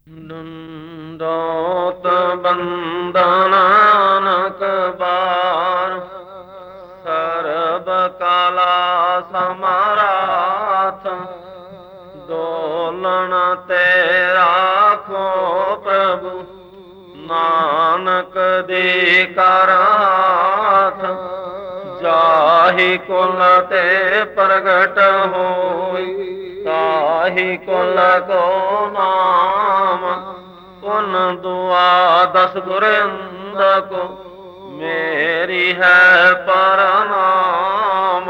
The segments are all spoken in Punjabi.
ਦੰਦੋਤ ਬੰਦਨ ਨਾਨਕ ਬਾਰ, ਸਰਬ ਕਾਲਾ ਸਮਰਾਥ, ਦੋਲਣ ਤੇ ਰਾਖੋ ਪ੍ਰਭੂ, ਨਾਨਕ ਦੇ ਕਰ ਹਾਥ। ਜਾਹਿ ਕੁਲ ਤੇ ਪ੍ਰਗਟ ਹੋਈ, ਤਾਹਿ ਕੁਲ ਕੋ ਨਾਮ। ਪੁਨ ਦੁਆ ਦਸ ਗੁਰਿੰਦ ਕੋ, ਮੇਰੀ ਹੈ ਪਰਨਾਮ।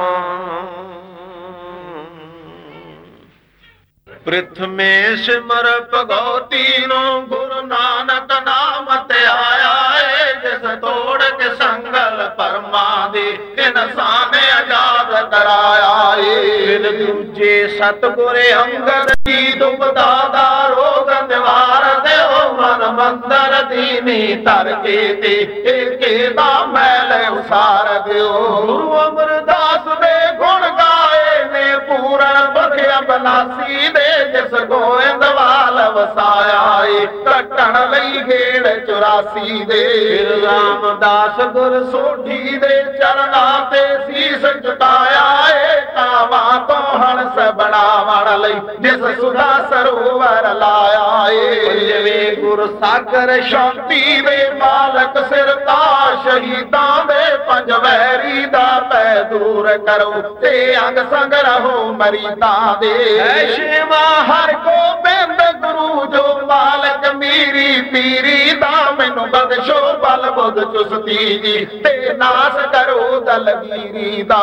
ਪ੍ਰਿਥਮੇ ਸਿਮਰ ਭਗਉਤੀ ਨੂੰ, ਗੁਰੂ ਨਾਨਕ ਨਾਮ ਤੇ ਆਇਆ ਏ। ਜਿਸ ਤੋੜ ਕੇ ਸੰਗਲ ਪਰਮਾ ਦੇ, ਇਨਸਾਨ ਆਜ਼ਾਦ ਕਰਾਇਆ ਏ। ਫਿਰ ਦੂਜੇ ਸਤਿਗੁਰ ਅੰਗਦ ਜੀ, ਦੁਬਦਾ ਦਾ ਰੋਗ ਨਿਵਾਰ ਦਿਓ। ਮਨ ਮੰਦਰ ਦੀਨੀ ਧਰ ਕੇ ਤੇ, ਏਕੇ ਦਾ ਮੈਲ ਉਸਾਰ ਦਿਓ। ਗੁਰੂ ਅਮਰਦਾਸ ਦੇ ਗੁਣ ਗਾਏ ਨੇ, ਪੂਰਨ ਬਖਿਆ ਬਨਾਸੀ ਦੇ। ਜਿਸ ਗੋਇੰਦਵਾਲ ਵਸਾਇਆ ਏ, ਕੱਟਣ ਲਈ ਗੇੜ 84 ਦੇ। ਫਿਰ ਰਾਮਦਾਸ ਗੁਰ ਸੋਢੀ ਦੇ ਚਰਨਾਂ ਤੇ ਸੀਸ ਝੁਕਾਇਆ ਏ। ਕਾਵਾਂ ਤੋਂ ਹੰਸ ਬਣਾਵਣ ਲਈ, ਜਿਸ ਸੁਧਾ ਸਰੋਵਰ ਲਾਇਆ ਏ। ਪੰਜਵੇਂ ਗੁਰ ਸਾਗਰ ਸ਼ਾਂਤੀ ਦੇ ਮਾਲਕ, ਸਿਰਤਾ ਸ਼ਹੀਦਾਂ ਦੇ। ਪੰਜ ਵੈਰੀ ਦਾ ਪੈ ਦੂਰ ਕਰੋ, ਤੇ ਅੰਗ ਸੰਗ ਰਹੋ ਮਰੀਦਾਂ ਦੇ। ਛੇਵਾਂ ਹਰ ਗੋਬਿੰਦ ਗੁਰੂ, ਜੋ ਮਾਲਕ ਮੀਰੀ ਪੀਰੀ ਦਾ। ਮੈਨੂੰ ਬਖਸ਼ੋ ਬਲ ਬੁੱਧ ਚੁਸਤੀ ਜੀ, ਤੇ ਨਾਸ ਕਰੋ ਦਲਗੀਰੀ ਦਾ।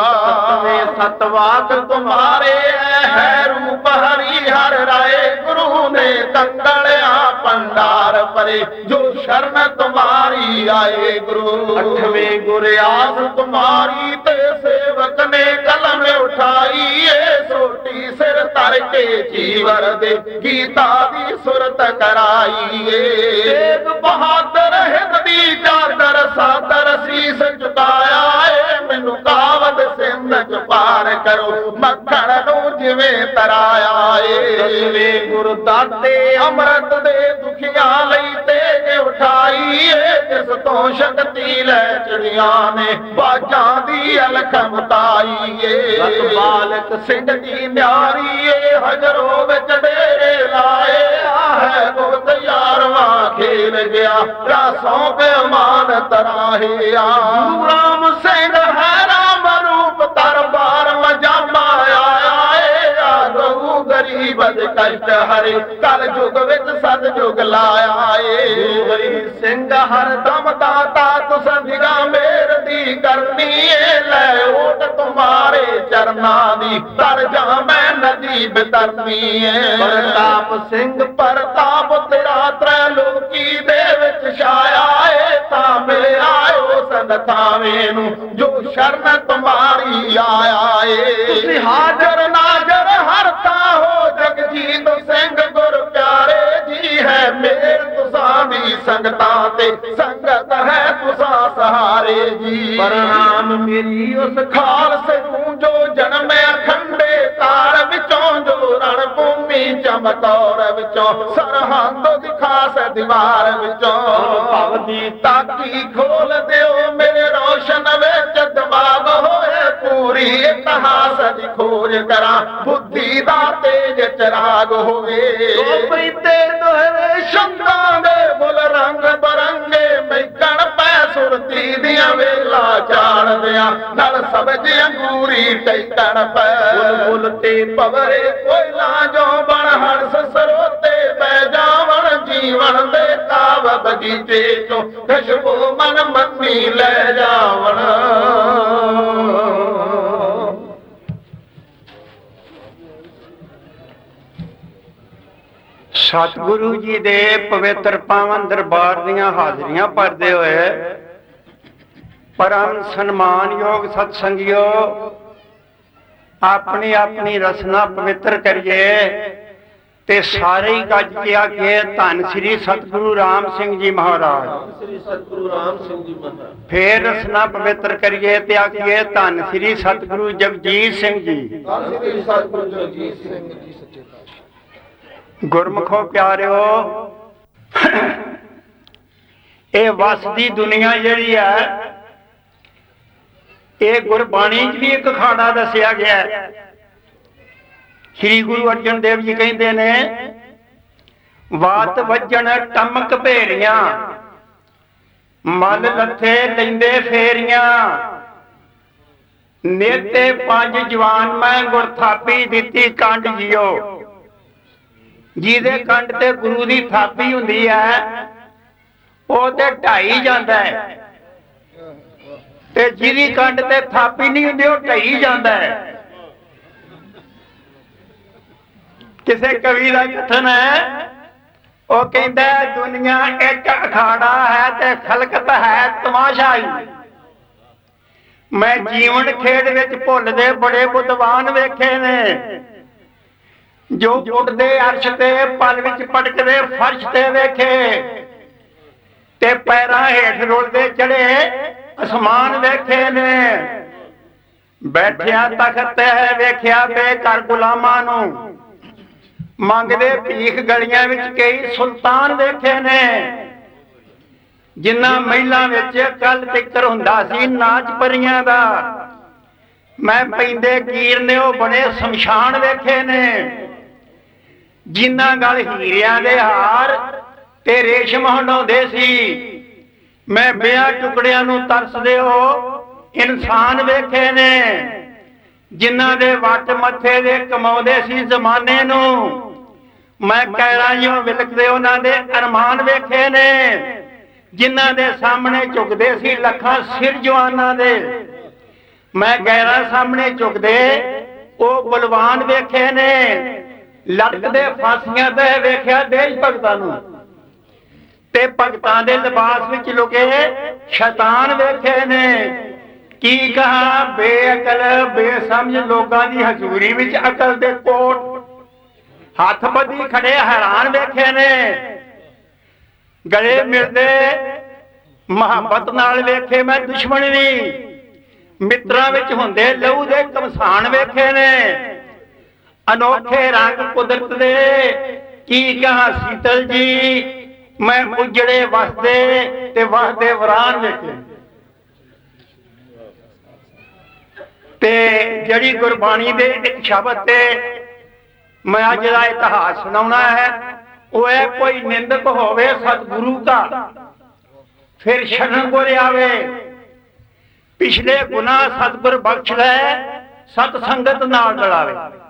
ਸਤਵਾਕ ਤੁਮਾਰੇ ਹੈ ਰੂਪ ਹਰੀ ਹਰ ਰਾਏ। ਗੁਰੂ ਨੇ ਕੰਗਲਿਆ ਭੰਡਾਰ ਭਰੇ, ਜੋ ਸ਼ਰਨ ਤੁਮਾਰੀ ਆਏ ਗੁਰੂ। ਅੱਠਵੇਂ ਗੁਰ ਆਸ ਤੁਮਾਰੀ, ਤੇ ਸੇਵਕ ਨੇ ਕਲਮ ਉਠਾਈ ਏ। ਸੋਟੀ ਸਿਰ ਧਰ ਕੇ ਜੀਵਰ ਦੇ, ਗੀਤਾ ਦੀ ਸੁਰਤ ਕਰਾਈ ਏ। ਤੇਗ ਬਹਾਦਰ ਹਿੰਦ ਦੀ ਚਾਦਰ, ਸਾਦਰ ਸੀਸ ਝੁਕਾਇਆ ਏ। ਮੈਨੂੰ ਕਾਵਦ ਸਿੰਧ ਚ ਪਾਰ ਕਰੋ, ਮੱਖਣ ਨੂੰ ਜਿਵੇਂ ਤਰਾਇਆ ਏ। ਦਸਵੇਂ ਗੁਰ ਦਾਤੇ ਅੰਮ੍ਰਿਤ ਦੇ, ਦੁਖੀਆਂ ਲਈ ਤੇਗ ਉਠਾਈ ਏ। ਜਿਸ ਤੋਂ ਸ਼ਕਤੀ ਲੈ ਚੜੀਆਂ ਨੇ, ਬਾਜਾਂ ਦੀ ਅਲਖ ਮੁਤਾਈ ਏ। ਬਾਲਕ ਸਿੰਘ ਦੀ ਨਿਆਰੀ ਏ, ਹਜਰੋ ਵਿੱਚ ਡੇਰੇ ਲਾਏ। ਹੈ ਗੁਪਤ 11ਵਾਂ ਖੇਲ ਗਿਆ, ਰਾਸੋਂ ਬੇਮਾਨ ਤਰਾਹਿਆ। ਗੁਰੂ ਰਾਮ ਸਿੰਘ ਹੈ ਰਾਮ ਰੂਪ, ਦਰਬਾਰ ਮਜਾਮਾ ਆਇਆ ਏ। ਆਗੂ ਗਰੀਬ ਦੇ ਕਸ਼ਟ ਹਰੇ, ਕਲ ਯੁਗ ਵਿੱਚ ਸਤ ਯੁਗ ਲਾਇਆ ਏ। ਗੁਰੂ ਹਰੀ ਸਿੰਘ ਹਰ ਦਮ ਦਾਤਾ, ਤੁਸਾਂ ਦਿਗਾ ਮੇਰ ਦੀ ਕਰਨੀ ਏ। ਲੈ ਓਟ ਤੁਮਾਰੇ ਚਰਨਾਂ ਦੀ, ਤਰ ਜਾ ਮੈਂ ਨਦੀ ਬਿਤਰਨੀ ਏ। ਪ੍ਰਤਾਪ ਸਿੰਘ ਪ੍ਰਤਾਪ ਤੇਰਾ ਤ੍ਰੈ ਲੋਕੀ ਦੇ ਵਿੱਚ ਛਾਇਆ ਏ। ਤਾਂ ਮਿਲਿਆ ਉਸ ਨਥਾਵੇਂ ਨੂੰ, ਜੋ ਸ਼ਰਨ ਤੁਮਾਰੀ ਆਇਆ ਏ। ਤੁਸੀਂ ਹਾਜ਼ਰ ਨਾਜ਼ਰ ਹਰ ਥਾਂ ਹੋ, ਜਗਜੀਤ ਸਿੰਘ ਗੁਰ ਪਿਆਰੇ ਜੀ। ਹੈ ਮੇਰ ਤੁਸਾਂ ਦੀ ਸੰਗਤਾਂ ਤੇ, ਸੰਗਤ ਹੈ ਤੁਸਾਂ ਸਹਾਰੇ ਜੀ। ਪ੍ਰਣਾਮ ਮੇਰੀ ਉਸ ਖਾਲਸੇ ਨੂੰ, ਜੋ ਜਨਮੇ ਅਖੰਡੇ ਤਾਲ ਵਿੱਚੋਂ। ਜੋ ਰਣ ਭੂਮੀ ਚਮਕੌਰ ਵਿੱਚੋਂ, ਸਰਹੰਦ ਦੀ ਖਾਸ ਦੀਵਾਰ ਵਿੱਚੋਂ। ਭਵ ਦੀ ਤਾਕੀ ਖੋਲ ਦਿਓ, ਮੇਰੇ ਰੋਸ਼ਨ ਵਿੱਚ ਦਿਮਾਗ ਹੋਏ। ਪੂਰੀ ਇਤਿਹਾਸ ਦੀ ਖੋਜ ਕਰਾਂ, ਬੁੱਧੀ ਦਾ ਤੇਜ ਚਰਾਗ ਹੋਵੇ। ਟੋਪੀ ਤੇ ਦੋਹਰੇ ਸ਼ਬਦਾਂ ਦੇ ਬੁੱਲ ਰੰਗ ਬਰੰਗੇ, ਮੈਕਣ ਪੈ ਸੁਰਤੀ ਦੀਆਂ ਵੇਲਾ ਚਾੜਦਿਆਂ। ਨਾਲ ਸਬਜ਼ ਅੰਗੂਰੀ ਟੈਕਣ ਪੈ, ਬੁੱਲ ਤੇ ਭਵਰੇ ਕੋਇਲਾ। ਜੋ ਬਣ ਹੰਸ ਸਰੋਤੇ ਬੈ ਜਾਵਣ, ਜੀਵਨ ਦੇ ਕਾਵ ਬਗੀਚੇ ਚੋਂ। ਖੁਸ਼ਬੂ ਮਨ ਮੰਨੀ ਲੈ ਜਾਵਣ। ਸਤਿਗੁਰੂ ਜੀ ਦੇ ਪਵਿੱਤਰ ਪਾਵਨ ਦਰਬਾਰ ਦੀਆਂ ਹਾਜ਼ਰੀਆਂ ਭਰਦੇ ਹੋਏ ਪਰਮ ਸਨਮਾਨਯੋਗ ਸਤ ਸੰਗਿਓ, ਆਪਣੀ ਆਪਣੀ ਰਸਨਾ ਪਵਿੱਤਰ ਕਰੀਏ ਤੇ ਸਾਰੇ ਹੀ ਗੱਜ ਕੇ ਆਖੀਏ ਧੰਨ ਸ੍ਰੀ ਸਤਿਗੁਰੂ ਰਾਮ ਸਿੰਘ ਜੀ ਮਹਾਰਾਜ। ਸ੍ਰੀ ਸਤਿਗੁਰੂ ਰਾਮ ਸਿੰਘ ਜੀ ਮਹਾਰਾਜ। ਫੇਰ ਰਸਨਾ ਪਵਿੱਤਰ ਕਰੀਏ ਤੇ ਆਖੀਏ ਧੰਨ ਸ੍ਰੀ ਸਤਿਗੁਰੂ ਜਗਜੀਤ ਸਿੰਘ ਜੀ। ਧੰਨ ਸ੍ਰੀ ਸਤਿਗੁਰੂ ਜਗਜੀਤ ਸਿੰਘ ਜੀ ਸੱਚੇ ਪਾਤਸ਼ਾਹ। ਗੁਰਮੁਖੋ ਪਿਆਰਿਓ, ਇਹ ਵਸ ਦੀ ਦੁਨੀਆ ਜਿਹੜੀ ਹੈ, ਇਹ ਗੁਰਬਾਣੀ 'ਚ ਵੀ ਇੱਕ ਖਾੜਾ ਦੱਸਿਆ ਗਿਆ ਹੈ। ਸ੍ਰੀ ਗੁਰੂ ਅਰਜਨ ਦੇਵ ਜੀ ਕਹਿੰਦੇ ਨੇ, ਵਾਤ ਵੱਜਣ ਟਮਕ ਭੇਰੀਆਂ, ਮਲ ਲੱਥੇ ਲੈਂਦੇ ਫੇਰੀਆਂ, ਨੇਤੇ ਪੰਜ ਜਵਾਨ ਮੈਂ ਗੁਰ ਥਾਪੀ ਦਿੱਤੀ ਕੰਡ ਜਿਓ। ਜਿਹਦੇ ਕੰਡ ਤੇ ਗੁਰੂ ਦੀ ਥਾਪੀ ਹੁੰਦੀ ਹੈ ਉਹ ਤੇ ਢਾਈ ਜਾਂਦਾ ਹੈ, ਤੇ ਜਿਹਦੀ ਕੰਡ ਤੇ ਥਾਪੀ ਨਹੀਂ ਹੁੰਦੀ ਉਹ ਢਾਈ ਜਾਂਦਾ ਹੈ। ਕਿਸੇ ਕਵੀ ਦਾ ਕਥਨ ਹੈ, ਉਹ ਕਹਿੰਦਾ ਦੁਨੀਆ ਇੱਕ ਅਖਾੜਾ ਹੈ ਤੇ ਖਲਕਤ ਹੈ ਤਮਾਸ਼ਾਈ। ਮੈਂ ਜੀਵਨ ਖੇਡ ਵਿੱਚ ਭੁੱਲਦੇ ਬੜੇ ਬੁੱਧਵਾਨ ਵੇਖੇ ਨੇ, ਜੋ ਉੱਡਦੇ ਅਰਸ਼ ਤੇ ਪਲ ਵਿੱਚ ਪਟਕਦੇ ਫਰਸ਼ ਤੇ ਵੇਖੇ, ਤੇ ਪੈਰਾਂ ਹੇਠ ਰੁਲਦੇ ਚੜੇ ਅਸਮਾਨ ਵੇਖੇ ਨੇ। ਬੈਠਿਆ ਤਖਤ ਤੇ ਵੇਖਿਆ ਬੇਘਰ ਗੁਲਾਮਾਂ ਨੂੰ, ਮੰਗਦੇ ਭੀਖ ਗਲੀਆਂ ਵਿੱਚ ਕਈ ਸੁਲਤਾਨ ਵੇਖੇ ਨੇ। ਜਿਨ੍ਹਾਂ ਮਹਿਲਾਂ ਵਿੱਚ ਕੱਲ ਤਿੱਕਰ ਹੁੰਦਾ ਸੀ ਨਾਚ ਪਰੀਆਂ ਦਾ, ਮੈਂ ਪੈਂਦੇ ਕੀਰ ਨੇ ਉਹ ਬਣੇ ਸ਼ਮਸ਼ਾਨ ਵੇਖੇ ਨੇ। ਜਿਨ੍ਹਾਂ ਗਲ ਹੀਰਿਆਂ ਦੇ ਹਾਰ ਤੇ ਰੇਸ਼ਮ ਹੰਡਾਉਂਦੇ ਸੀ, ਮੈਂ ਬਿਆਂ ਟੁਕੜਿਆਂ ਨੂੰ ਤਰਸਦੇ ਹੋ ਇਨਸਾਨ ਵੇਖੇ ਨੇ। ਜਿਨ੍ਹਾਂ ਦੇ ਵੱਟ ਮੱਥੇ ਦੇ ਕਮਾਉਂਦੇ ਸੀ ਜ਼ਮਾਨੇ ਨੂੰ, ਮੈਂ ਕਹਿਰਾਂ ਜਿਉਂ ਵਿਲਕਦੇ ਉਹਨਾਂ ਦੇ ਅਰਮਾਨ ਵੇਖੇ ਨੇ। ਜਿਨ੍ਹਾਂ ਦੇ ਸਾਹਮਣੇ ਝੁਕਦੇ ਸੀ ਲੱਖਾਂ ਸਿਰ ਜਵਾਨਾਂ ਦੇ, ਮੈਂ ਗੈਰਾਂ ਸਾਹਮਣੇ ਝੁਕਦੇ ਉਹ ਬਲਵਾਨ ਵੇਖੇ ਨੇ। ਲਟਕਦੇ ਫਾਂਸੀਆਂ ਤੇ ਵੇਖਿਆ ਦੇਸ਼ ਭਗਤਾਂ ਨੂੰ, ਤੇ ਭਗਤਾਂ ਦੇ ਲਿਬਾਸ ਵਿੱਚ ਲੁਕੇ ਸ਼ੈਤਾਨ ਵੇਖੇ ਨੇ। ਕੀ ਕਹਾ ਬੇਅਕਲ ਬੇਸਮਝ ਲੋਕਾਂ ਦੀ ਹਜ਼ੂਰੀ ਵਿੱਚ ਅਕਲ ਦੇ ਕੋਟ, ਹੱਥ ਬੱਧੀ ਖੜੇ ਹੈਰਾਨ ਵੇਖੇ ਨੇ। ਗਲੇ ਮਿਲਦੇ ਮੁਹੱਬਤ ਨਾਲ ਵੇਖੇ ਮੈਂ ਦੁਸ਼ਮਣ ਵੀ, ਮਿੱਤਰਾਂ ਵਿੱਚ ਹੁੰਦੇ ਲਹੂ ਦੇ ਕਮਸਾਨ ਵੇਖੇ ਨੇ। ਅਨੋਖੇ ਰੰਗ ਕੁਦਰਤ ਦੇ ਕੀ ਕਹਾ ਸੀਤਲ ਜੀ, ਮੈਂ ਉਜੜੇ ਵਸਦੇ ਤੇ ਵਸਦੇ ਵਰਾਨ ਵੇਖੇ। ਤੇ ਜਿਹੜੀ ਗੁਰਬਾਣੀ ਦੇ ਇੱਕ ਸ਼ਬਦ ਤੇ ਮੈਂ ਅੱਜ ਦਾ ਇਤਿਹਾਸ ਸੁਣਾਉਣਾ ਹੈ, ਉਹ ਹੈ ਕੋਈ ਨਿੰਦਕ ਹੋਵੇ ਸਤਿਗੁਰੂ ਦਾ, ਫਿਰ ਸ਼ਰਨ ਗੁਰ ਆਵੇ। ਪਿਛਲੇ ਗੁਨਾਹ ਸਤਿਗੁਰ ਬਖਸ਼ ਲੈ, ਸਤ ਸੰਗਤ ਨਾਲ ਰਲਾਵੇ।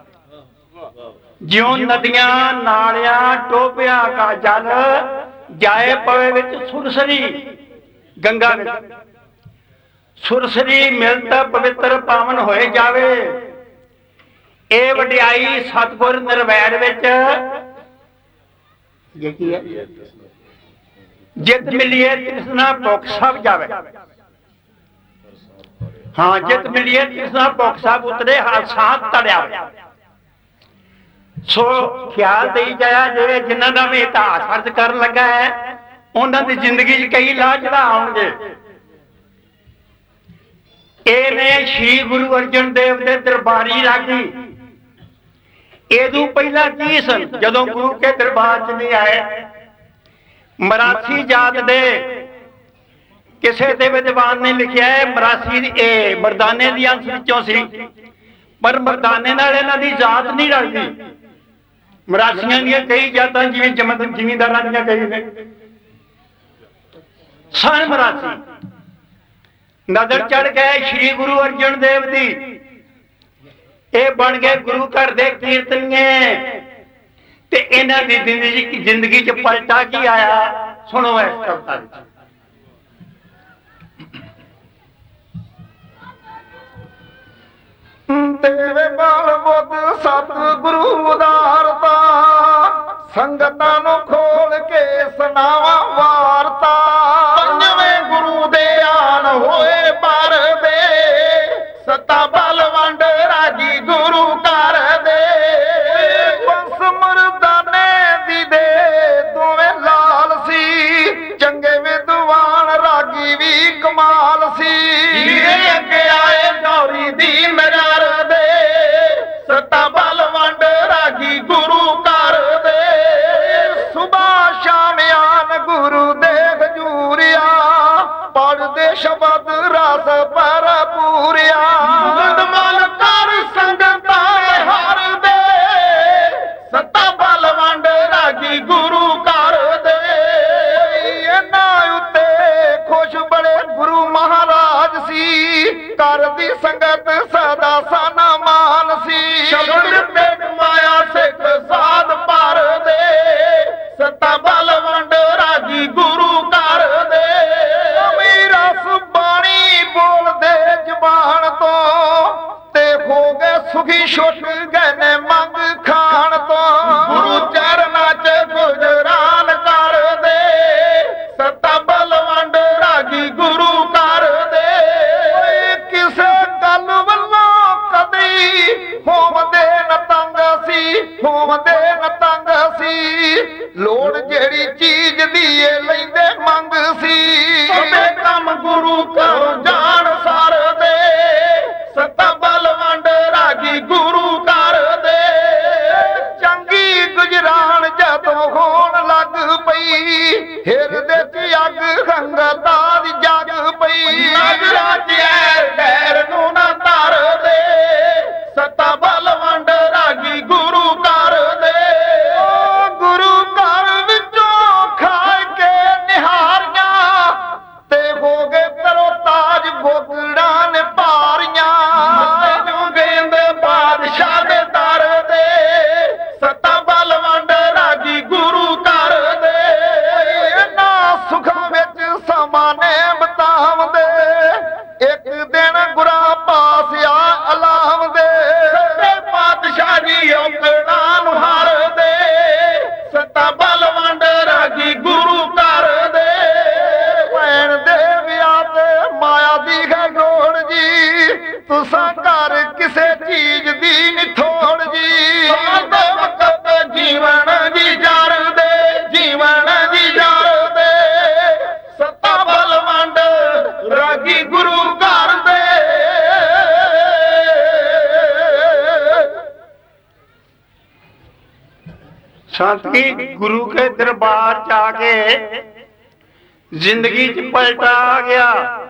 ਜਿਉਂ ਨਦੀਆਂ ਨਾਲਿਆਂ ਟੋਪਿਆਂ ਕਾ ਜਲ, ਜਾਏ ਪਵੇ ਵਿੱਚ ਸੁਰਸਰੀ ਗੰਗਾ ਵਿੱਚ। ਸੁਰਸਰੀ ਮਿਲਤ ਪਵਿੱਤਰ ਪਾਵਨ ਹੋਏ ਜਾਵੇ। ਇਹ ਵਡਿਆਈ ਸਤਿਗੁਰ ਨਿਰਵੈਰ ਵਿੱਚ ਜਿਤ ਮਿਲੀਏ ਤ੍ਰਿਸ਼ਨਾ ਭੁੱਖ ਸਭ ਜਾਵੇ। ਹਾਂ, ਜਿਤ ਮਿਲੀਏ ਤ੍ਰਿਸ਼ਨਾ ਭੁੱਖ ਸਭ ਉਤਰੇ, ਸਾਥ ਤੜਿਆ। ਸੋ ਖਿਆਲ ਦੇਈ ਜਾਇਆ ਜੇ ਜਿਨ੍ਹਾਂ ਦਾ ਵੀ ਇਤਿਹਾਸ ਅਰਜ਼ ਕਰਨ ਲੱਗਾ ਹੈ, ਉਹਨਾਂ ਦੀ ਜ਼ਿੰਦਗੀ 'ਚ ਕਈ ਲਾਹ ਚੜ੍ਹਾਅ ਆਉਣਗੇ। ਇਹ ਨੇ ਸ਼੍ਰੀ ਗੁਰੂ ਅਰਜਨ ਦੇਵ ਦੇ ਦਰਬਾਰੀ ਰਾਗੀ। ਇਹਦੋਂ ਪਹਿਲਾਂ ਕੀ ਸਨ? ਜਦੋਂ ਗੁਰੂ ਕੇ ਦਰਬਾਰ 'ਚ ਨਹੀਂ ਆਏ, ਮਰਾਸੀ ਜਾਤ ਦੇ ਕਿਸੇ ਦੇ ਵਿਦਵਾਨ ਨੇ ਲਿਖਿਆ ਹੈ ਮਰਾਸੀ ਇਹ ਮਰਦਾਨੇ ਦੀ ਅੰਸ਼ ਵਿੱਚੋਂ ਸੀ, ਪਰ ਮਰਦਾਨੇ ਨਾਲ ਇਹਨਾਂ ਦੀ ਜਾਤ ਨਹੀਂ ਰਲਦੀ। ਮਰਾਸੀਆਂ ਦੀਆਂ ਕਈ ਜਾਤਾਂ ਜਿਵੇਂ ਜ਼ਿਮੀਂਦਾਰਾਂ ਦੀਆਂ ਕਈ ਨੇ ਸਨ ਮਰਾਸੀ। ਨਜ਼ਰ ਚੜ ਗਏ ਸ਼੍ਰੀ ਗੁਰੂ ਅਰਜਨ ਦੇਵ ਦੀ, ਇਹ ਬਣ ਗਏ ਗੁਰੂ ਘਰ ਦੇ ਕੀਰਤਨੀਏ। ਤੇ ਇਹਨਾਂ ਦੀ ਜ਼ਿੰਦਗੀ 'ਚ ਪਲਟਾ ਕੀ ਆਇਆ, ਸੁਣੋ ਇਸ ਕਵਿਤਾ ਵਿੱਚ। ਤੇਰੇ ਬਾਲ ਬੁੱਧ ਸਤਿਗੁਰੂ ਉਦਾਰਤਾ, ਸੰਗਤਾਂ ਨੂੰ ਖੋਲ ਕੇ ਸੁਣਾਵਾਂ ਵਾਰਤਾ। ਪੰਜਵੇਂ ਗੁਰੂ ਦੇ ਆਨ ਹੋਏ ਪਰ ਦੇ, ਸਤਾ ਬਲ ਵੰਡ ਰਾਜੀ ਗੁਰੂ ਘਰ ਦੇ। ਬਸ ਮਰਦਾਨੇ ਦੀ ਦੇ ਦੋਵੇਂ ਲਾਲ ਸੀ, ਚੰਗੇ ਵਿਦਵਾਨ ਰਾਗੀ ਵੀ ਕਮਾਲ ਸੀ। ਜਿਹੜੇ ਅੱਗੇ ਆਏ ਗੌਰੀ ਦੀ ਨਜ਼ਰ ਦੇ, ਸਤਾ ਬਲ ਵੰਡ ਰਾਗੀ ਗੁਰੂ ਘਰ ਦੇ। ਸੁਬਾ ਸ਼ਾਮ ਰਸ ਭਰਪੂਰਿਆ ਮਨ ਕਰ ਸੰਗਤਾਂ ਹਰ ਦੇ ਸੱਤਾ ਬਲ ਵੰਡ ਰਾਗੀ ਗੁਰੂ ਘਰ ਦੇ ਇਹਨਾਂ ਉੱਤੇ ਖੁਸ਼ ਬੜੇ ਗੁਰੂ ਮਹਾਰਾਜ ਸੀ ਘਰ ਦੀ ਸੰਗਤ ਸਦਾ ਸਨਮਾਨ ਸੀ ਸ਼ਬਦ ਪੇਟ ਮਾਇਆ ਸਿੱਖ ਸਾਧ ਭਰ ਦੇ ਸੱਤਾ ਬਲ ਵੰਡ ਰਾਗੀ ਗੁਰੂ ਘਰ ਦੇ ਅਮੀ ਰਸ ਬਾਣੀ ਬੋਲਦੇ ਜ਼ਬਾਨ ਤੋਂ ਤੇ ਹੋ ਗਏ ਸੁਖੀ ਛੁੱਟ ਗਏ ਨੇ ਮੰਗ ਖਾਣ ਤੋਂ ਗੁਰੂ ਚਰਨਾਂ 'ਚ ਗੁਜਰਾਨ ਕਰ ਦੇ ਸੱਤਾ ਬਲ ਵੰਡ ਰਾਗੀ ਗੁਰੂ ਘਰ ਦੇ ਕਿਸੇ ਗੱਲ ਵੱਲੋਂ ਕਦੀ ਹੋਵਦੇ ਨ ਤੰਗ ਸੀ ਹੋਵਦੇ ਨ ਤੰਗ ਸੀ ਲੋੜ ਜਿਹੜੀ ਚੀਜ਼ ਦੀ ਏ ਲੈਂਦੇ ਮੰਗ ਸੀ ਸਭੇ ਕੰਮ ਗੁਰੂ ਘਰੋਂ ਜਾਣ ਸਾਰ ਦੇ ਸੱਤਾ ਬਲ ਵੰਡ ਰਾਗੀ ਗੁਰੂ ਘਰ ਦੇ ਚੰਗੀ ਗੁਜਰਾਨ ਜਦੋਂ ਹੋਣ ਲੱਗ ਪਈ ਹਿਰਦੇ 'ਚ ਅੱਗ ਸੰਗਤਾਂ ਦੀ ਜਗ ਪਈ ਨਜ਼ਰਾਂ 'ਚ ਗੈਰ ਨੂੰ ਨਾ ਧਰ ਦੇ ਸੱਤਾ ਬਲ ਵੰਡ ਰਾਗੀ ਗੁਰੂ ਘਰ ਦੇ ਗੁਰੂ ਘਰ ਵਿੱਚੋਂ ਖਾ ਕੇ ਨਿਹਾਰੀਆਂ ਤੇ ਹੋ ਗਏ ਤਰੋ ਤਾਜ ਬੋਗੜਾਂ ਨੇ ਭਾਰੀਆਂ ਮੱਥੇ ਗੇਂਦ ਬਾਦਸ਼ਾਹ ਦੇ ਦਰ ਦੇ ਸੱਤਾ ਬਲ ਵੰਡ ਰਾਗੀ ਗੁਰੂ ਘਰ ਦੇ ਇਹਨਾਂ ਸੁਖਾਂ ਵਿੱਚ ਸਮਾਂ ਨੇ ਬਤਾਵਦੇ ਇੱਕ ਦਿਨ ਗੁਰਾਂ ਪਾਸ ਆ ਅਲਾਮ ਦੇ ਸੱਚੇ ਪਾਤਸ਼ਾਹ ਜੀ ਔਕੜਾਂ ਨੂੰ ਹਾਰ ਦੇ ਸੱਤਾ ਬਲ ਵੰਡ ਰਾਗੀ ਗੁਰੂ ਘਰ ਦੇ ਭੈਣ ਦੇ ਵਿਆਹ ਤੇ ਮਾਇਆ ਦੀ ਹੈ ਲੋੜ ਜੀ ਤੁਸਾਂ ਘਰ ਕਿਸੇ ਚੀਜ਼ ਦੀ ਨੀ ਥੋੜ ਜੀ ਸਾਦੇ ਵਕਤ ਜੀਵਨ ਜੀ ਜਰ ਦੇ ਜੀਵਨ ਜੀ ਜਰ ਦੇ ਸੱਤਾ ਬਲ ਵੰਡ ਰਾਗੀ ਗੁਰੂ ਘਰ ਦੇ संत की गुरु के दरबार च आके जिंदगी च पलटा आ गया।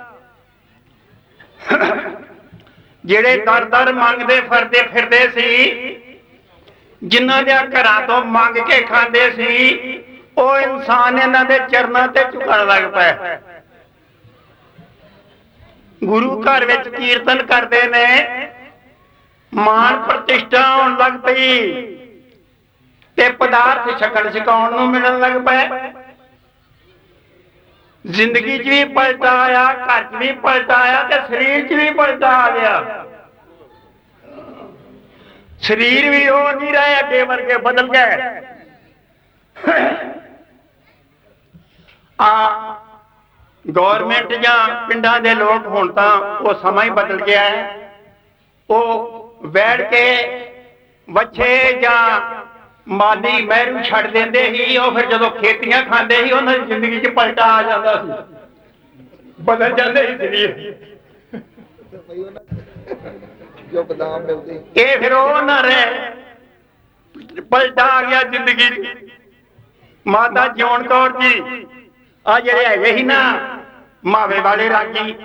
ਜਿਹੜੇ ਦਰ ਦਰ ਮੰਗਦੇ ਫਿਰਦੇ ਫਿਰਦੇ ਸੀ ਜਿਨ੍ਹਾਂ ਦੇ ਘਰਾਂ ਤੋਂ ਮੰਗ ਕੇ ਖਾਂਦੇ ਸੀ ਉਹ ਇਨਸਾਨ ਇਹਨਾਂ ਦੇ ਚਰਨਾਂ ਤੇ ਝੁਕਣ ਲੱਗ ਪਏ। ਗੁਰੂ ਘਰ ਵਿੱਚ ਕੀਰਤਨ ਕਰਦੇ ਨੇ ਮਾਨ ਪ੍ਰਤਿਸ਼ਠਾ ਹੋਣ ਲੱਗ ਪਈ ਤੇ ਪਦਾਰਥ ਛਕਣ ਛਕਾਉਣ ਨੂੰ ਮਿਲਣ ਲੱਗ ਪਏ। ਜ਼ਿੰਦਗੀ 'ਚ ਵੀ ਪਲਟਾ ਆਇਆ, ਘਰ 'ਚ ਵੀ ਪਲਟਾ ਆਇਆ ਤੇ ਸਰੀਰ 'ਚ ਵੀ ਪਲਟਾ ਆ ਗਿਆ। ਸਰੀਰ ਵੀ ਉਹ ਨਹੀਂ ਰਹੇ ਅੱਗੇ ਵਰਗੇ ਬਦਲ ਗਏ। ਗੌਰਮੈਂਟ ਜਾਂ ਪਿੰਡਾਂ ਦੇ ਲੋਕ ਹੁਣ ਤਾਂ ਉਹ ਸਮਾਂ ਹੀ ਬਦਲ ਗਿਆ ਹੈ। ਉਹ ਬੈਠ ਕੇ ਵੱਛੇ ਜਾਂ ਮਾਲੀ ਮਹਿਰੂ ਛੱਡ ਦਿੰਦੇ ਸੀ। ਉਹ ਫਿਰ ਜਦੋਂ ਖੇਤੀਆਂ ਖਾਂਦੇ ਸੀ ਉਹਨਾਂ ਦੀ ਜ਼ਿੰਦਗੀ 'ਚ ਪਲਟਾ ਆ ਜਾਂਦਾ ਸੀ, ਬਦਲ ਜਾਂਦੇ ਸੀ ਸਰੀਰ। ਇਹ ਫਿਰ ਉਹ ਨਾ ਰਹੇ, ਪਲਟਾ ਆ ਗਿਆ ਜ਼ਿੰਦਗੀ 'ਚ। ਮਾਤਾ ਜਿਉਣ ਕੌਰ ਜੀ ਆ ਜਿਹੜੇ ਹੈਗੇ ਸੀ ਨਾ ਮਾਵੇ ਵਾਲੇ ਰਾਗੀ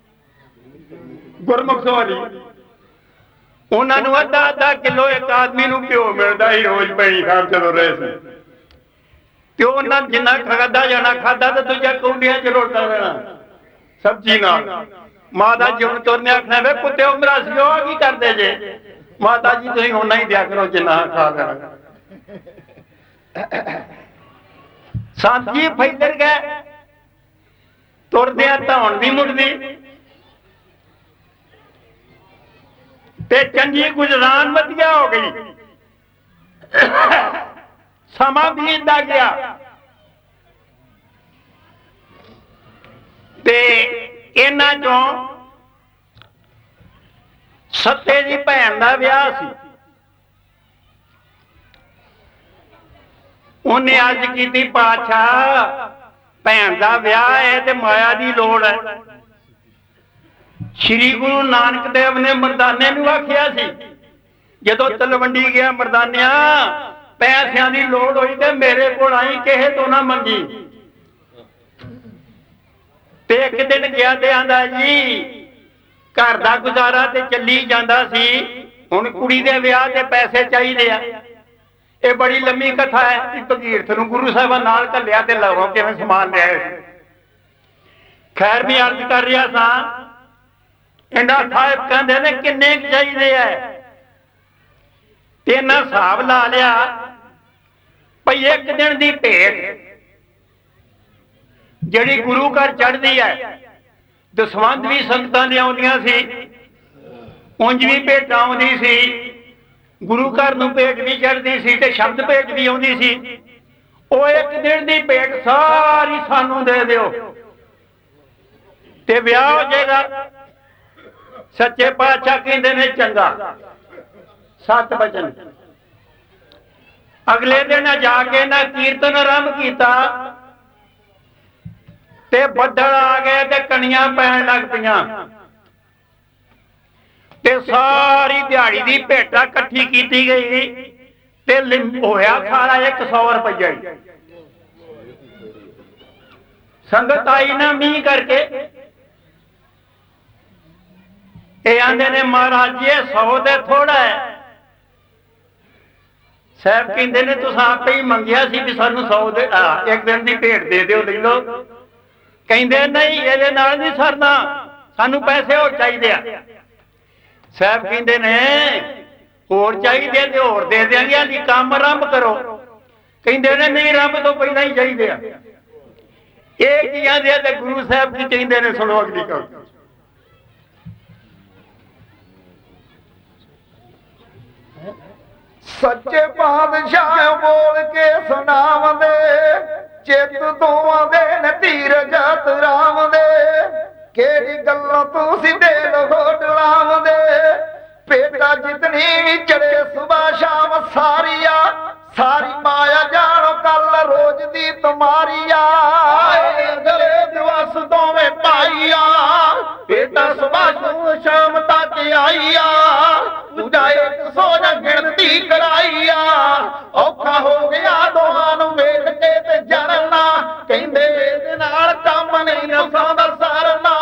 ਗੁਰਮੁਖ ਸਵਾਰੀ, ਉਹਨਾਂ ਨੂੰ ਅੱਧਾ ਅੱਧਾ ਕਿਲੋ ਇੱਕ ਆਦਮੀ ਨੂੰ ਘਿਓ ਮਿਲਦਾ ਸੀ ਰੋਜ਼ ਪੈਣੀ ਸਾਹਿਬ ਜਦੋਂ ਰਹੇ ਸੀ। ਤੇ ਉਹਨਾਂ ਜਿੰਨਾ ਖਾਦਾ ਜਾਣਾ ਖਾਦਾ ਤੇ ਦੂਜਾ ਕੌਡੀਆਂ 'ਚ ਰੋਟਾ ਦੇਣਾ ਸਬਜ਼ੀ ਨਾਲ। ਮਾਤਾ ਜਿਉਣ ਕੌਰ ਨੇ ਆਖਣਾ ਵੇ ਪੁੱਤੇ ਉਮਰਾ ਸੀ ਉਹ ਕੀ ਕਰਦੇ ਜੇ? ਮਾਤਾ ਜੀ ਤੁਸੀਂ ਓਨਾ ਹੀ ਦਿਆ ਕਰੋ ਜਿੰਨਾ ਖਾ ਲੈਣਾ। ਸੰਤ ਜੀ ਫੈਦਰ ਗਏ, ਤੁਰਦਿਆਂ ਧੌਣ ਵੀ ਮੁੜਦੀ ਤੇ ਚੰਗੀ ਗੁਜਰਾਨ ਵਧੀਆ ਹੋ ਗਈ। ਸਮਾਂ ਬੀਤਦਾ ਗਿਆ ਤੇ ਇਹਨਾਂ ਚੋਂ ਸੱਤੇ ਦੀ ਭੈਣ ਦਾ ਵਿਆਹ ਸੀ। ਉਹਨੇ ਅੱਜ ਕੀਤੀ ਪਾਤਸ਼ਾਹ ਭੈਣ ਦਾ ਵਿਆਹ ਹੈ ਤੇ ਮਾਇਆ ਦੀ ਲੋੜ ਹੈ। ਸ਼੍ਰੀ ਗੁਰੂ ਨਾਨਕ ਦੇਵ ਨੇ ਮਰਦਾਨੇ ਨੂੰ ਆਖਿਆ ਸੀ ਜਦੋਂ ਤਲਵੰਡੀ ਗਿਆ, ਮਰਦਾਨਿਆ ਪੈਸਿਆਂ ਦੀ ਲੋੜ ਹੋਈ ਤੇ ਮੇਰੇ ਕੋਲ ਆਈ, ਕਿਸੇ ਤੋਂ ਨਾ ਮੰਗੀ। ਤੇ ਇੱਕ ਦਿਨ ਗਿਆ ਤੇ ਆਂਦਾ ਜੀ घर का गुजारा ते चली जाता सी। हुण कुड़ी दे विआह ते पैसे चाहिए आ। ये बड़ी लंबी कथा है। भगीरथ नूं गुरु साहिबां नाल घल्लिया ते लाहौरों किवें समान लिया। खैर भी अर्ज कर रहा सा, इन्हां साहिब कहंदे ने किन्ने चाहिए है ते इन्हां हिसाब ला लिया भई एक दिन की भेंट जिहड़ी गुरु घर चढ़दी है, दसवंध भी संगतां लिआउंदियां सी, उंज भी भेंट आउंदी सी, गुरु घर नूं भेंट भी चढ़दी सी ते शब्द भेंट भी आउंदी सी। वो एक दिन की भेंट सारी सानू दे दिओ ते विआह हो जाएगा। सच्चे पातशाह कहंदे ने चंगा। 7 वचन। अगले दिन जाके ना कीर्तन आरंभ किया ते बदल आ गए ते कणियां पैण लग पियां ते सारी दिहाड़ी की भेटा कट्ठी की गई ते होया सारा 100 रुपया। संगत आई ना मीह करके, ये आंदे ने महाराज जी 100 दे थोड़ा है। साहब कहते ने तुस आपे ही मंगिया सी भी सानू 100 दे एक दिन की भेंट दे दिओ, ले लो। कहते नहीं ये नाल नहीं सरना, सानू पैसे होर चाहिए। साहब कहते ने होर चाहिए तो होर दे देंगे, हाली काम आरंभ करो। कहते ने नहीं रब तो पहला ही चाहिए। एक ही आंदे गुरु साहब की कहते ने, सुनो अगली गल। सच्चे पातशाह बोल के सुनावंदे, चित दोवां दे ने धीरज तरावंदे, केड़ी गल्लां तुसीं दिल होडलावंदे। भेटा जितनी भी चढ़े सुबह शाम सारिया, सारी माया जानो कल रोज दी तुम्हारिया। गले दिवस दोवें पाइया, भेटा सुबह शाम तक आईया, पूजा 100 गिनती कराईया। औखा हो गया दोहां नूं वेख के ते जरना, कहंदे इहदे नाल काम नहीं असां दा सरना।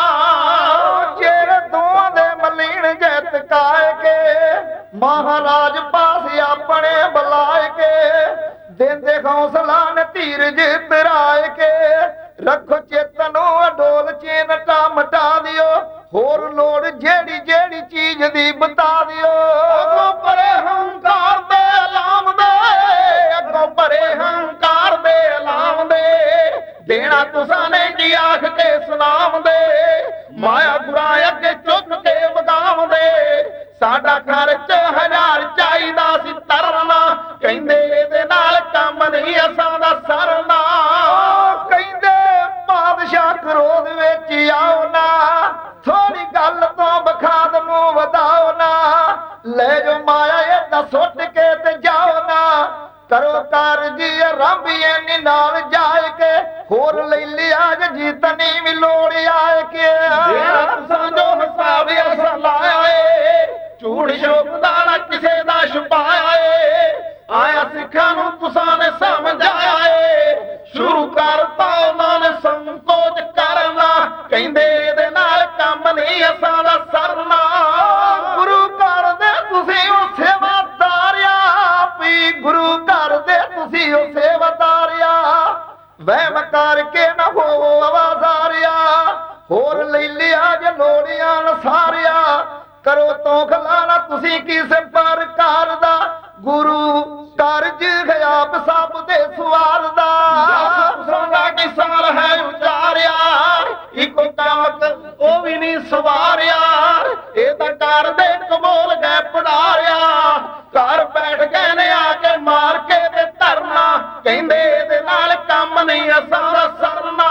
जेर दोहां दे मलीन जैत काए के, महाराज पास अपने बुलाए के, देंदे हौसला ने धीरज तराए के। रखो चेतनो अडोल चेनटा मटा दियो, होर लोड़ जेड़ी जेड़ी चीज दी बता दियो। अगों परे हंकार दे अलाम दे, अगों परे हंकार दे अलाम दे, देना तुसां ने जी आख के सुनाम दे। माया बुराई अगे चुक के वगाम दे, साडा खर्च 1000 चाहिदा सी तरना, कहंदे इहदे नाल काम नहीं असां दा सरना। कहंदे पातशाह क्रोध विच आओ ना, थोड़ी गल तो बखाद नूं वधाओ ना, ले जो माया इदा सुट के ते जाओ ना। करो कारज आरंभ इन्नी नाल जाए के, होर ले लिया जीतनी भी लोड़ आए के। जो हिसाब असां लाया है, झूठ शोभदा किसे दा छुपाया है, आया सिखां नूं तुसां ने समझाया है। शुरू करता उन्होंने संकोच करना, कहंदे इहदे नाल काम नहीं असां दा सरना। गुरु घर दे तुसीं ओ सेवादारिया, पी गुरु घर दे तुसीं ओ सेवादारिया, वहम करके ना हो आवाजारिया, होर ले लिया जे लोड़ियां सारिया। करो तो खलाना तुसीं किस प्रकार दा, गुरु कारज गया सब दे सवार दा। की साल है उचारिया, इको कामत ओ भी नहीं सवारिया, ये तो कर दे कबोल गए पढ़ारिया। घर बैठ गए ने आके मार के ते धरना, कहंदे इहदे नाल काम नहीं असां दा सरना।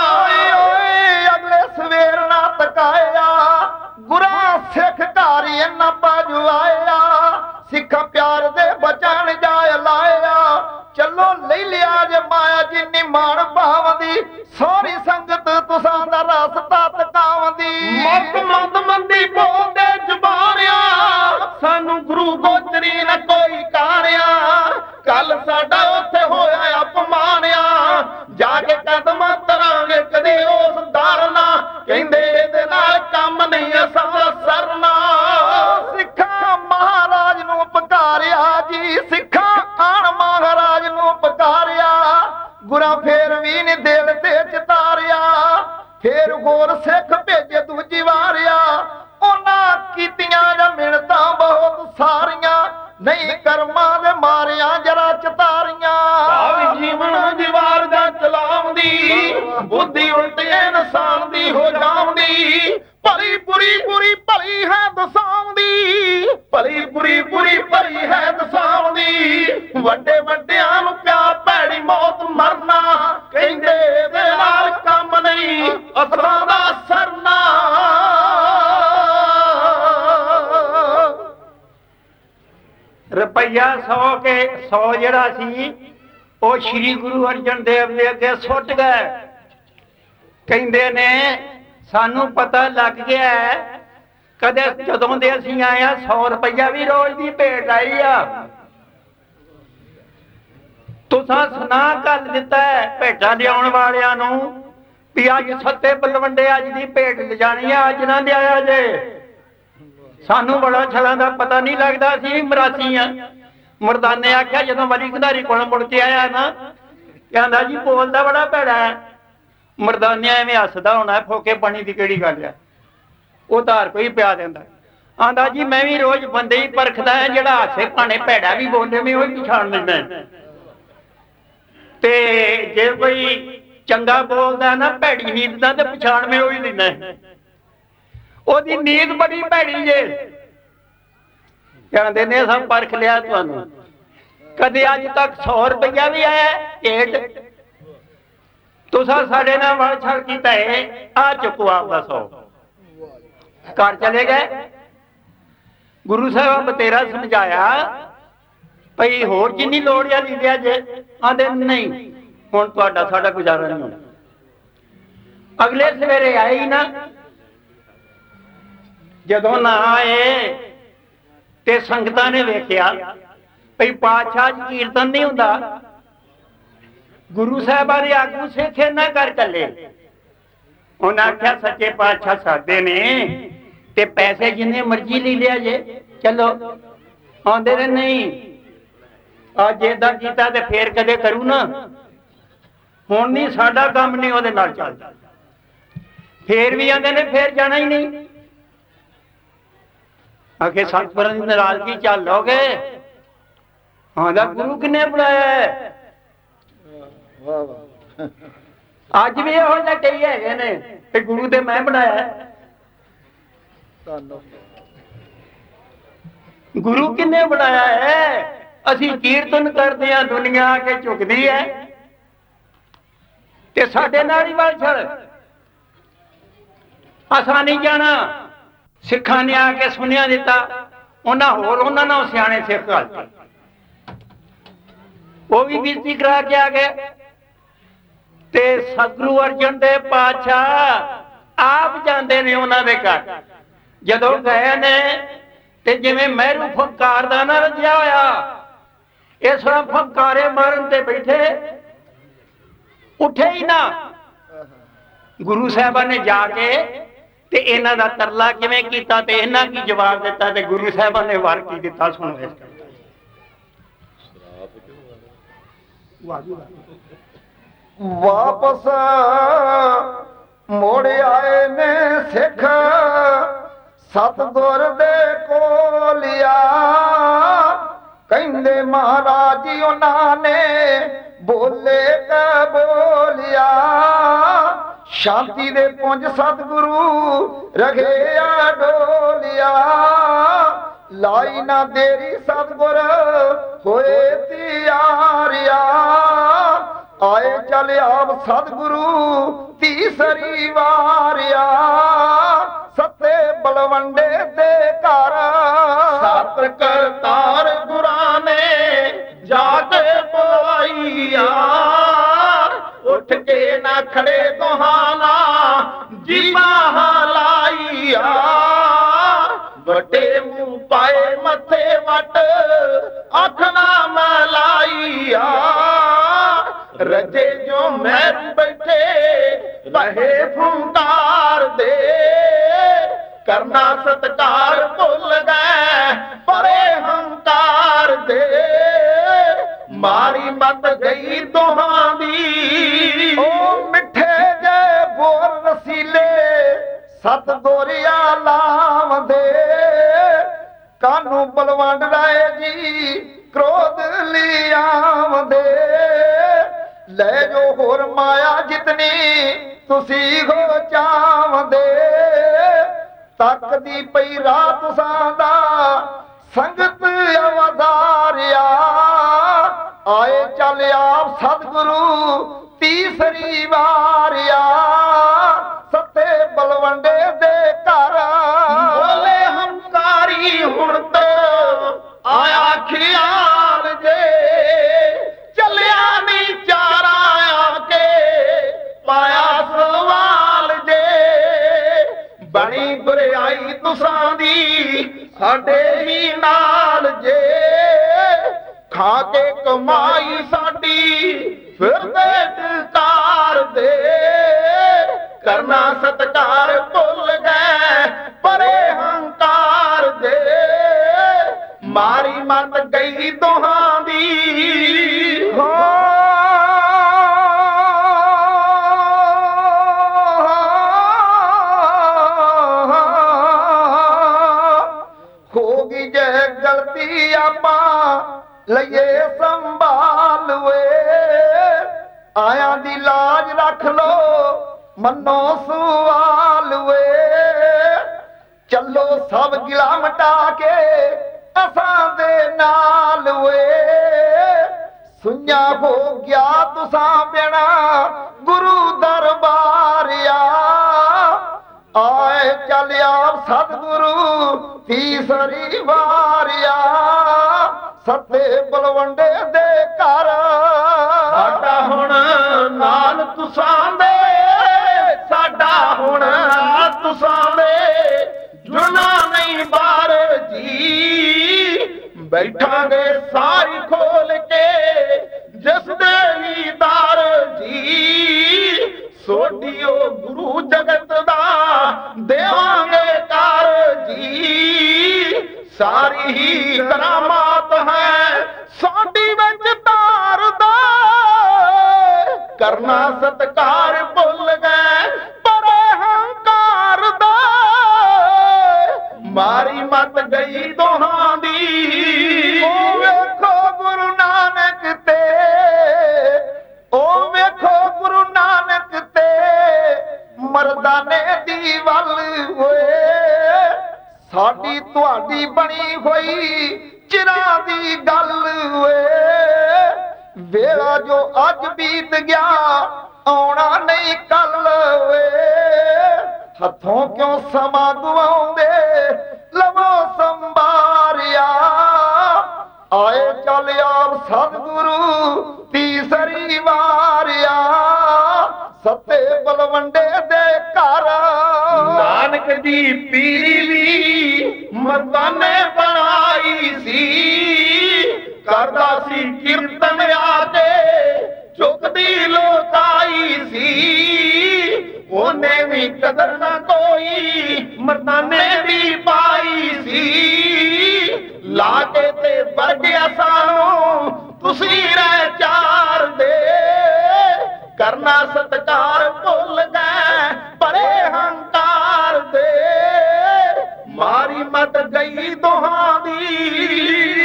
अगले सवेर ना तकाया, गुरा सिख कारी इन्ना बाजू आया, सिखा प्यार दे बचन जाए लाया। चलो ले लिया जे माया जिन्नी मान भावदी, सारी संगत तुसां दा रास्ता तकावदी। मत मंद मंदी बोलदे जुबानिया, सानू गुरु गोचरी न कोई कानिया, कल साडा उत्थे होया अपमानिया, जाके कदम तरांगे कदी उस दारना, कहंदे इहदे नाल काम नहीं ਨਹੀਂ ਅਸਾਂ ਸਰਨਾ। ਸਿੱਖਾਂ ਮਹਾਰਾਜ ਨੂੰ ਪੁਕਾਰਿਆ ਜੀ, ਸਿੱਖਾਂ ਆਣ ਮਹਾਰਾਜ ਨੂੰ ਪੁਕਾਰਿਆ। ਗੁਰਾਂ ਫੇਰ ਵੀ ਨੀ ਦਿਲ ਤੇ ਚਿਤਾਰਿਆ। ਫੇਰ ਹੋਰ ਸਿੱਖ ਭੇਜੇ ਦੂਜੀ ਵਾਰਿਆ। ਉਹਨਾਂ ਕੀਤੀਆਂ ਜਾਂ ਮਿਹਨਤਾਂ ਬਹੁਤ ਸਾਰੀਆਂ, ਨਹੀਂ ਕਰਮਾਂ ਦੇ ਮਾਰਿਆ ਜਰਾ ਚਤਾਰੀਆਂ। ਭਾਵ ਜੀਵਨ ਦੀਵਾਰ ਦਾ ਚਲਾਉਂਦੀ, ਬੁੱਧੀ ਉਲਟ ਇਨਸਾਨ ਦੀ ਹੋ ਜਾਉਂਦੀ। ਭਲੀ ਬੁਰੀ ਬੁਰੀ ਭਲੀ ਹੈ ਦਸਾਉਂਦੀ, ਭਲੀ ਬੁਰੀ ਬੁਰੀ ਭਲੀ ਹੈ ਦਸਾਉਂਦੀ। ਵੱਡੇ ਵੱਡਿਆਂ ਨੂੰ ਪਿਆ ਭੈੜੀ ਮੌਤ ਮਰਨਾ, ਕਹਿੰਦੇ ਇਹਦੇ ਨਾਲ ਕੰਮ ਨਹੀਂ ਅਸਰਾਂ ਦਾ ਸਰਨਾ। ਰੁਪਈਆ 100 ਕੇ 100 ਜਿਹੜਾ ਸੀ ਉਹ ਸ਼੍ਰੀ ਗੁਰੂ ਅਰਜਨ ਦੇਵ ਦੇ ਅੱਗੇ ਸੁੱਟ ਗਏ। ਕਹਿੰਦੇ ਨੇ ਸਾਨੂੰ ਪਤਾ ਲੱਗ ਗਿਆ ਕਦੇ ਜਦੋਂ ਦੇ ਅਸੀਂ ਆਏ ਆ 100 ਰੁਪਈਆ ਵੀ ਰੋਜ਼ ਦੀ ਭੇਟ ਆਈ ਆ। ਤੁਸਾਂ ਸੁਨਾ ਕਰ ਦਿੱਤਾ ਭੇਟਾਂ ਲਿਆਉਣ ਵਾਲਿਆਂ ਨੂੰ ਵੀ ਅੱਜ ਸੱਤੇ ਬਲਵੰਡੇ ਅੱਜ ਦੀ ਭੇਟ ਲਿਜਾਣੀ ਆ, ਅੱਜ ਨਾ ਲਿਆਇਆ ਜੇ। ਸਾਨੂੰ ਬੜਾ ਛਲਾਂ ਦਾ ਪਤਾ ਨਹੀਂ ਲੱਗਦਾ, ਅਸੀਂ ਮਰਾਸੀ ਆ। ਮਰਦਾਨੇ ਆਖਿਆ ਜਦੋਂ ਵਲੀ ਖਿਡਾਰੀ ਕੋਲ ਮੁੜ ਕੇ ਆਇਆ ਨਾ, ਕਹਿੰਦਾ ਜੀ ਬੋਲਦਾ ਬੜਾ ਭੈੜਾ ਹੈ। ਮਰਦਾਨੇ ਐਵੇਂ ਹੱਸਦਾ ਹੋਣਾ, ਫੋਕੇ ਪਾਣੀ ਦੀ ਕਿਹੜੀ ਗੱਲ ਆ, ਉਹ ਧਾਰ ਕੋਈ ਪਿਆ ਦਿੰਦਾ। ਆਂਦਾ ਜੀ ਮੈਂ ਵੀ ਰੋਜ਼ ਬੰਦੇ ਹੀ ਪਰਖਦਾ ਹੈ, ਜਿਹੜਾ ਹਾਸੇ ਭਾਣੇ ਭੈੜਾ ਵੀ ਬੋਲੇ ਮੈਂ ਉਹੀ ਪਛਾਣ ਲੈਂਦਾ। ਤੇ ਜੇ ਕੋਈ ਚੰਗਾ ਬੋਲਦਾ ਨਾ ਭੈੜੀ ਨੀਤ ਦਾ ਤੇ ਪਛਾਣ ਮੈਂ ਉਹੀ ਲੈਂਦਾ। ਉਹਦੀ ਨੀਤ ਬੜੀ ਭੈੜੀ ਜੇ। ਕਹਿੰਦੇ ਨੇ ਸਭ ਪਰਖ ਲਿਆ ਤੁਹਾਨੂੰ। ਕਦੇ ਅੱਜ ਤੱਕ 100 ਰੁਪਈਆ ਵੀ ਆਇਆ ਢੇਟ? ਤੁਸਾਂ ਸਾਡੇ ਨਾਲ ਵਲ ਛਲ ਕੀਤਾ ਹੈ, ਆ ਚੁੱਕੋ ਆਪਦਾ 100 ਘਰ ਚਲੇ ਗਏ। ਗੁਰੂ ਸਾਹਿਬ ਬਤੇਰਾ ਸਮਝਾਇਆ ਭਈ ਹੋਰ ਜਿੰਨੀ ਲੋੜ ਆ ਲਈ ਲਿਆ ਜੇ। ਆਂਦੇ ਨਹੀਂ ਹੁਣ ਤੁਹਾਡਾ ਸਾਡਾ ਗੁਜ਼ਾਰਾ ਨਹੀਂ ਹੋਣਾ। ਅਗਲੇ ਸਵੇਰੇ ਆਏ ਹੀ ਨਾ, ਜਦੋਂ ਨਾ ਆਏ ਤੇ ਸੰਗਤਾਂ ਨੇ ਵੇਖਿਆ ਭਈ ਪਾਤਸ਼ਾਹ ਜੀ ਕੀਰਤਨ ਨਹੀਂ ਹੁੰਦਾ। ਗੁਰੂ ਸਾਹਿਬਾਂ ਦੇ ਆਗੂ ਸਿੱਖ ਨਾ ਕਰ ਚੱਲੇ। ਉਹਨਾਂ ਆਖਿਆ ਸੱਚੇ ਪਾਤਸ਼ਾਹ ਸਾਡੇ ਨੇ ਤੇ ਪੈਸੇ ਜਿੰਨੇ ਮਰਜ਼ੀ ਲੈ ਲਿਆ ਜੇ, ਚਲੋ। ਆਉਂਦੇ ਨੇ ਨਹੀਂ ਅੱਜ ਏਦਾਂ ਕੀਤਾ ਤੇ ਫੇਰ ਕਦੇ ਕਰੂ ਨਾ, ਹੁਣ ਨਹੀਂ ਸਾਡਾ ਕੰਮ ਨਹੀਂ ਉਹਦੇ ਨਾਲ ਚੱਲਦਾ। ਫੇਰ ਵੀ ਆਂਦੇ ਨੇ ਫੇਰ ਜਾਣਾ ਹੀ ਨਹੀਂ। ਆਖੇ ਸਤਿਗੁਰਾਂ ਦੀ ਨਾਰਾਜ਼ਗੀ ਝੱਲੋਗੇ? ਆਂਦਾ ਗੁਰੂ ਕਿੰਨੇ ਬੁਲਾਇਆ? ਅੱਜ ਵੀ ਇਹੋ ਜਿਹੇ ਕਈ ਹੈਗੇ ਨੇ ਤੇ ਗੁਰੂ ਤੇ ਮੈਂ ਬਣਾਇਆ। ਗੁਰੂ ਕਿੰਨੇ ਬਣਾਇਆ ਹੈ? ਅਸੀਂ ਕੀਰਤਨ ਕਰਦੇ ਆ, ਦੁਨੀਆ ਆ ਕੇ ਝੁਕਦੀ ਹੈ ਤੇ ਸਾਡੇ ਨਾਲ ਹੀ ਵਲ ਛੜ। ਅਸਾਂ ਨਹੀਂ ਜਾਣਾ। ਸਿੱਖਾਂ ਨੇ ਆ ਕੇ ਸੁਣਿਆ ਦਿੱਤਾ, ਉਹਨਾਂ ਹੋਰ ਉਹਨਾਂ ਨਾਲ ਸਿਆਣੇ ਸਿੱਖ ਘੱਲਤੇ। ਉਹ ਵੀ ਬੇਨਤੀ ਕਰਾ ਕੇ ਆ ਗਏ ਤੇ ਸਤਿਗੁਰੂ ਅਰਜਨ ਦੇਵ ਪਾਤਸ਼ਾਹ ਆਪ ਜਾਂਦੇ ਨੇ ਉਹਨਾਂ ਦੇ ਘਰ। ਜਦੋਂ ਗਏ ਨੇ ਤੇ ਜਿਵੇਂ ਮਹਿਰੂ ਫੰਕਾਰ ਦਾ ਨਾ ਰਜਿਆ ਹੋਇਆ, ਇਸ ਤਰ੍ਹਾਂ ਫੰਕਾਰੇ ਮਾਰਨ ਤੇ ਬੈਠੇ, ਉੱਠੇ ਹੀ ਨਾ। ਗੁਰੂ ਸਾਹਿਬਾਨ ਨੇ ਜਾ ਕੇ ਤੇ ਇਹਨਾਂ ਦਾ ਤਰਲਾ ਕਿਵੇਂ ਕੀਤਾ ਤੇ ਇਹਨਾਂ ਕੀ ਜਵਾਬ ਦਿੱਤਾ ਤੇ ਗੁਰੂ ਸਾਹਿਬਾਨ ਨੇ ਵਾਰ ਕੀ ਦਿੱਤਾ, ਸੁਣੋ। ਵਾਪਸ ਮੁੜ ਆਏ ਨੇ ਸਿੱਖ ਸਤਿਗੁਰ ਦੇ ਕੋਲਿਆ। ਕਹਿੰਦੇ ਮਹਾਰਾਜ ਜੀ ਉਹਨਾਂ ਨੇ ਬੋਲੇ ਕ ਬੋਲਿਆ। ਸ਼ਾਂਤੀ ਦੇ ਪੁੰਜ ਸਤਿਗੁਰੂ ਰਖਿਆ ਡੋਲਿਆ। ਲਾਈ ਨਾ ਦੇਰੀ ਸਤਿਗੁਰ ਹੋਏ ਤਿਆਰਿਆ। ਆਏ ਚੱਲ ਆਪ ਸਤਿਗੁਰੂ ਤੀਸਰੀ ਵਾਰਿਆ। ਸੱਤੇ ਬਲਵੰਡੇ ਦੇ ਘਰ ਸਤ ਕਰਤਾਰ ਗੁਰਾਂ ਨੇ ਜਾ ਕੇ ਬੁਲਾਈਆ। ਉੱਠ ਕੇ ਨਾ ਖੜੇ ਦੁਹਾਨਾ ਜੀਵਾਂ ਹਲਾਈਆ। ਵੱਡੇ ਮੂੰਹ ਪਾਏ ਮੱਥੇ ਵੱਟ ਅੱਖ ਨਾ ਮਲਾਈਆ। ਰਜੇ ਜੋ ਮਹਿਰ ਬੈਠੇ ਰਹੇ ਫੁੰਕਾਰ ਦੇ। ਕਰਨਾ ਸਤਕਾਰ ਭੁੱਲ ਗਏ ਪਰੇ ਹੰਕਾਰ ਦੇ ਮਾਰੀ ਮਤ ਗਈ ਦੋਹਾਂ ਦੀ ਉਹ ਮਿੱਠੇ ਜੇ ਬੋਲ ਰਸੀਲੇ ਸਤ ਦੋਰਿਆ ਲਾਵਦੇ ਕਾਨੂੰ ਬਲਵੰਡ ਰਾਏ ਜੀ ਕ੍ਰੋਧ ਲਿਆਵਦੇ ਲੈ ਜੋ ਹੋਰ ਮਾਇਆ ਜਿਤਨੀ ਤੁਸੀਂ ਹੋ ਚਾਵਦੇ ਤੱਕਦੀ ਪਈ ਰਾਤ ਸਾਂਦਾ ਸੰਗਤ ਅਵਤਾਰਿਆ ਆਏ ਚੱਲ ਆਪ ਸਤਿਗੁਰੂ ਤੀਸਰੀ ਵਾਰਿਆ ਸੱਤੇ ਬਲਵੰਡੇ ਦੇ ਘਰ ਬੋਲੇ ਹੰਕਾਰੀ ਹੁਣ ਤੋਂ ਆਇਆ ਖਿਆਲ ਜੇ ਚੱਲਿਆ ਨੀ ਚਾਰਾ ਆ ਕੇ ਪਾਇਆ ਸਵਾਲ ਜੇ ਬਣੀ ਗੁਰਿਆਈ ਤੁਸਾਂ ਦੀ ਸਾਡੇ ਹੀ ਨਾਲ ਜੇ ਖਾ ਕੇ ਕਮਾਈ ਸਾਡੀ ਫਿਰਦੇ ਦਿਲਦਾਰ ਦੇ ਕਰਨਾ ਸਤਕਾਰ ਭੁੱਲ ਗਏ ਪਰੇ ਹੰਕਾਰ ਦੇ ਮਾਰੀ ਮਤ ਗਈ ਦੋਹਾਂ ਦੀ ਹੋ ਗਈ ਜੇ ਗਲਤੀ ਆਪਾਂ ਲਈਏ ਸੰਭਾਲ ਵੇ ਆਇਆਂ ਦੀ ਲਾਜ ਰੱਖ ਲੋ ਮੰਨੋ ਸਵਾਲ ਵੇ ਚੱਲੋ ਸਭ ਗਿਲਾ ਮਟਾ ਕੇ ਅਸਾਂ ਦੇ ਨਾਲ ਵੇ ਸੁਣਿਆ ਹੋ ਗਿਆ ਤੁਸਾਂ ਬਿਨਾ ਗੁਰੂ ਦਰਬਾਰਿਆ ਆਏ ਚੱਲਿਆ ਸਤਿਗੁਰੂ ਤੀਸਰੀ ਵਾਰਿਆ ਸੱਤੇ ਬਲਵੰਡੇ ਦੇ ਘਰ ਸਾਡਾ ਹੁਣ ਨਾਲ ਤੁਸਾਂ ਦੇ ਸਾਡਾ ਹੁਣ ਤੁਸਾਂ ਦੇ ਜੁਨਾ ਨਹੀਂ ਬਾਰ ਜੀ ਬੈਠਾਂਗੇ ਸਾਰੀ ਖੋਲ ਕੇ ਜਿਸ ਦੇ ਲੀਦਾਰ ਜੀ ਸੋਢੀਓ ਗੁਰੂ ਜਗਤ ਦਾ ਦੇਵਾਂਗੇ ਕਾਰ ਜੀ ਸਾਰੀ ਹੀ ਕਰਾਮਾਤ ਹੈ ਸਾਡੀ ਵਿੱਚ ਤਾਰਦਾ ਕਰਨਾ ਸਤਕਾਰ ਭੁੱਲ ਗਏ ਪਰੇ ਹੰਕਾਰ ਦਾ ਮਾਰੀ ਮਤ ਗਈ ਦੋਹਾਂ ਦੀ ਉਹ ਵੇਖੋ ਗੁਰੂ ਨਾਨਕ ਤੇ ਉਹ ਵੇਖੋ ਗੁਰੂ ਨਾਨਕ ਤੇ ਮਰਦਾਨੇ ਦੀ ਵੱਲ ਹੋਏ ਸਾਡੀ ਤੁਹਾਡੀ ਬਣੀ ਹੋਈ ਚਿਰਾਂ ਦੀ ਗੱਲ ਓਏ ਵੇਲਾ ਜੋ ਅੱਜ ਬੀਤ ਗਿਆ ਆਉਣਾ ਨਹੀਂ ਕੱਲ ਓਏ ਹੱਥੋਂ ਕਿਉਂ ਸਮਾਂ ਗਵਾਉਂਦੇ ਲਵੋ ਸੰਭਾਰਿਆ ਆਏ ਚੱਲ ਆਪ ਸਤਿਗੁਰੂ ਤੀਸਰੀ ਵਾਰਿਆ ਸੱਤੇ ਬਲਵੰਡੇ ਦੇ ਘਰ ਨਾਨਕ ਦੀ ਪੀਰੀ ਵੀ ਮਰਦਾਨੇ ਬਣਾਈ ਸੀ ਕਰਦਾ ਸੀ ਕੀਰਤਨ ਆ ਕੇ ਝੁਕਦੀ ਲੋਕਾਈ ਸੀ ਉਹਨੇ ਵੀ ਕਦਰ ਨਾ ਕੋਈ ਮਰਦਾਨੇ ਦੀ ਪਾਈ ਸੀ ਲਾ ਕੇ ਤੇ ਵਰ ਗਿਆ ਸਾਨੂੰ ਤੁਸੀਂ ਰਹਿ ਚਾਰ ਦੇ ਕਰਨਾ ਸਤਕਾਰ ਭੁੱਲ ਗਏ ਪਰੇ ਹੰਕਾਰ ਦੇ ਮਾਰੀ ਮਤ ਗਈ ਦੋਹਾਂ ਦੀ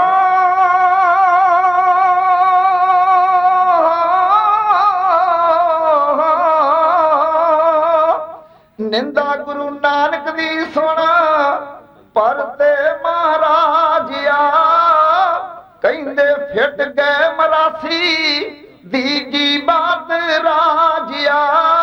ਨਿੰਦਾ ਗੁਰੂ ਨਾਨਕ ਦੀ ਸੁਣ ਪਰਤੇ ਮਹਾਰਾਜਿਆ ਕਹਿੰਦੇ ਫਿੱਟ ਗਏ ਮਰਾਸੀ ਦੀ ਜੀ ਬਾਤ ਰਾਜਿਆ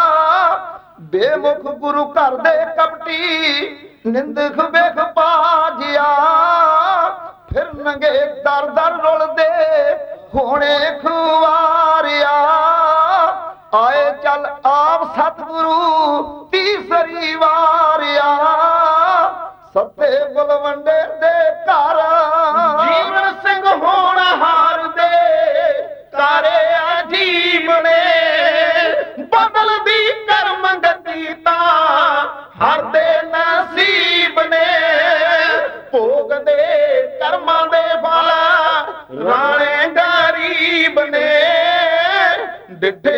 ਬੇਮੁਖ ਗੁਰੂ ਘਰ ਦੇ ਕਪਟੀ ਨਿੰਦਖ ਵੇਖ ਪਾਜਿਆ ਫਿਰ ਨੰਗੇ ਦਰ ਦਰ ਰੁਲਦੇ ਹੋਣੇ ਖੁਆਰਿਆ ਆਏ ਚੱਲ ਆਪ ਸਤਿਗੁਰੂ ਤੀਸਰੀ ਵਾਰਿਆ ਸੱਤੇ ਬਲਵੰਡੇ ਦੇ ਘਰ ਜੀਵਨ ਸਿੰਘ ਹੋਣ ਹਾਰ ਦੇ ਤਾਰੇ ਅਜੀਬ ਨੇ ਬਦਲਦੀ ਕਰਮ ਗਤੀ ਤਾਂ ਹਰ ਦੇ ਨਸੀਬ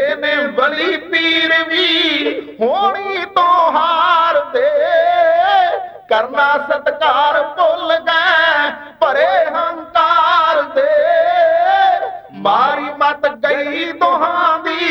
ਕਹਿੰਦੇ ਨੇ ਬਲੀ ਪੀਰ ਵੀ ਹੋਣੀ ਤੋਂ ਹਾਰ ਦੇ ਕਰਨਾ ਸਤਕਾਰ ਭੁੱਲ ਗਏ ਭਰੇ ਹੰਕਾਰ ਦੇ ਮਾਰੀ ਮਤ ਗਈ ਦੋਹਾਂ ਦੀ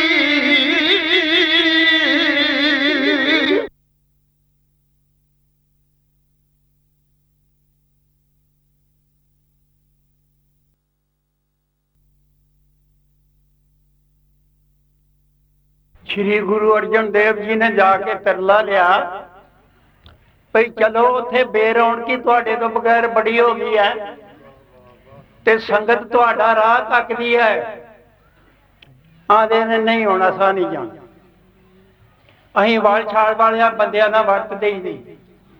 श्री गुरु अर्जन देव जी ने जाके तरला लिया भई चलो उत्थे बेरौनकी तुहाडे तो बगैर बड़ी हो गई है ते संगत तुहाडा राह तकदी है। आदे ने नहीं होना सा नहीं जाना अहीं वाल छाड़ वालिया बंदियां नाल वरतदे ही नहीं।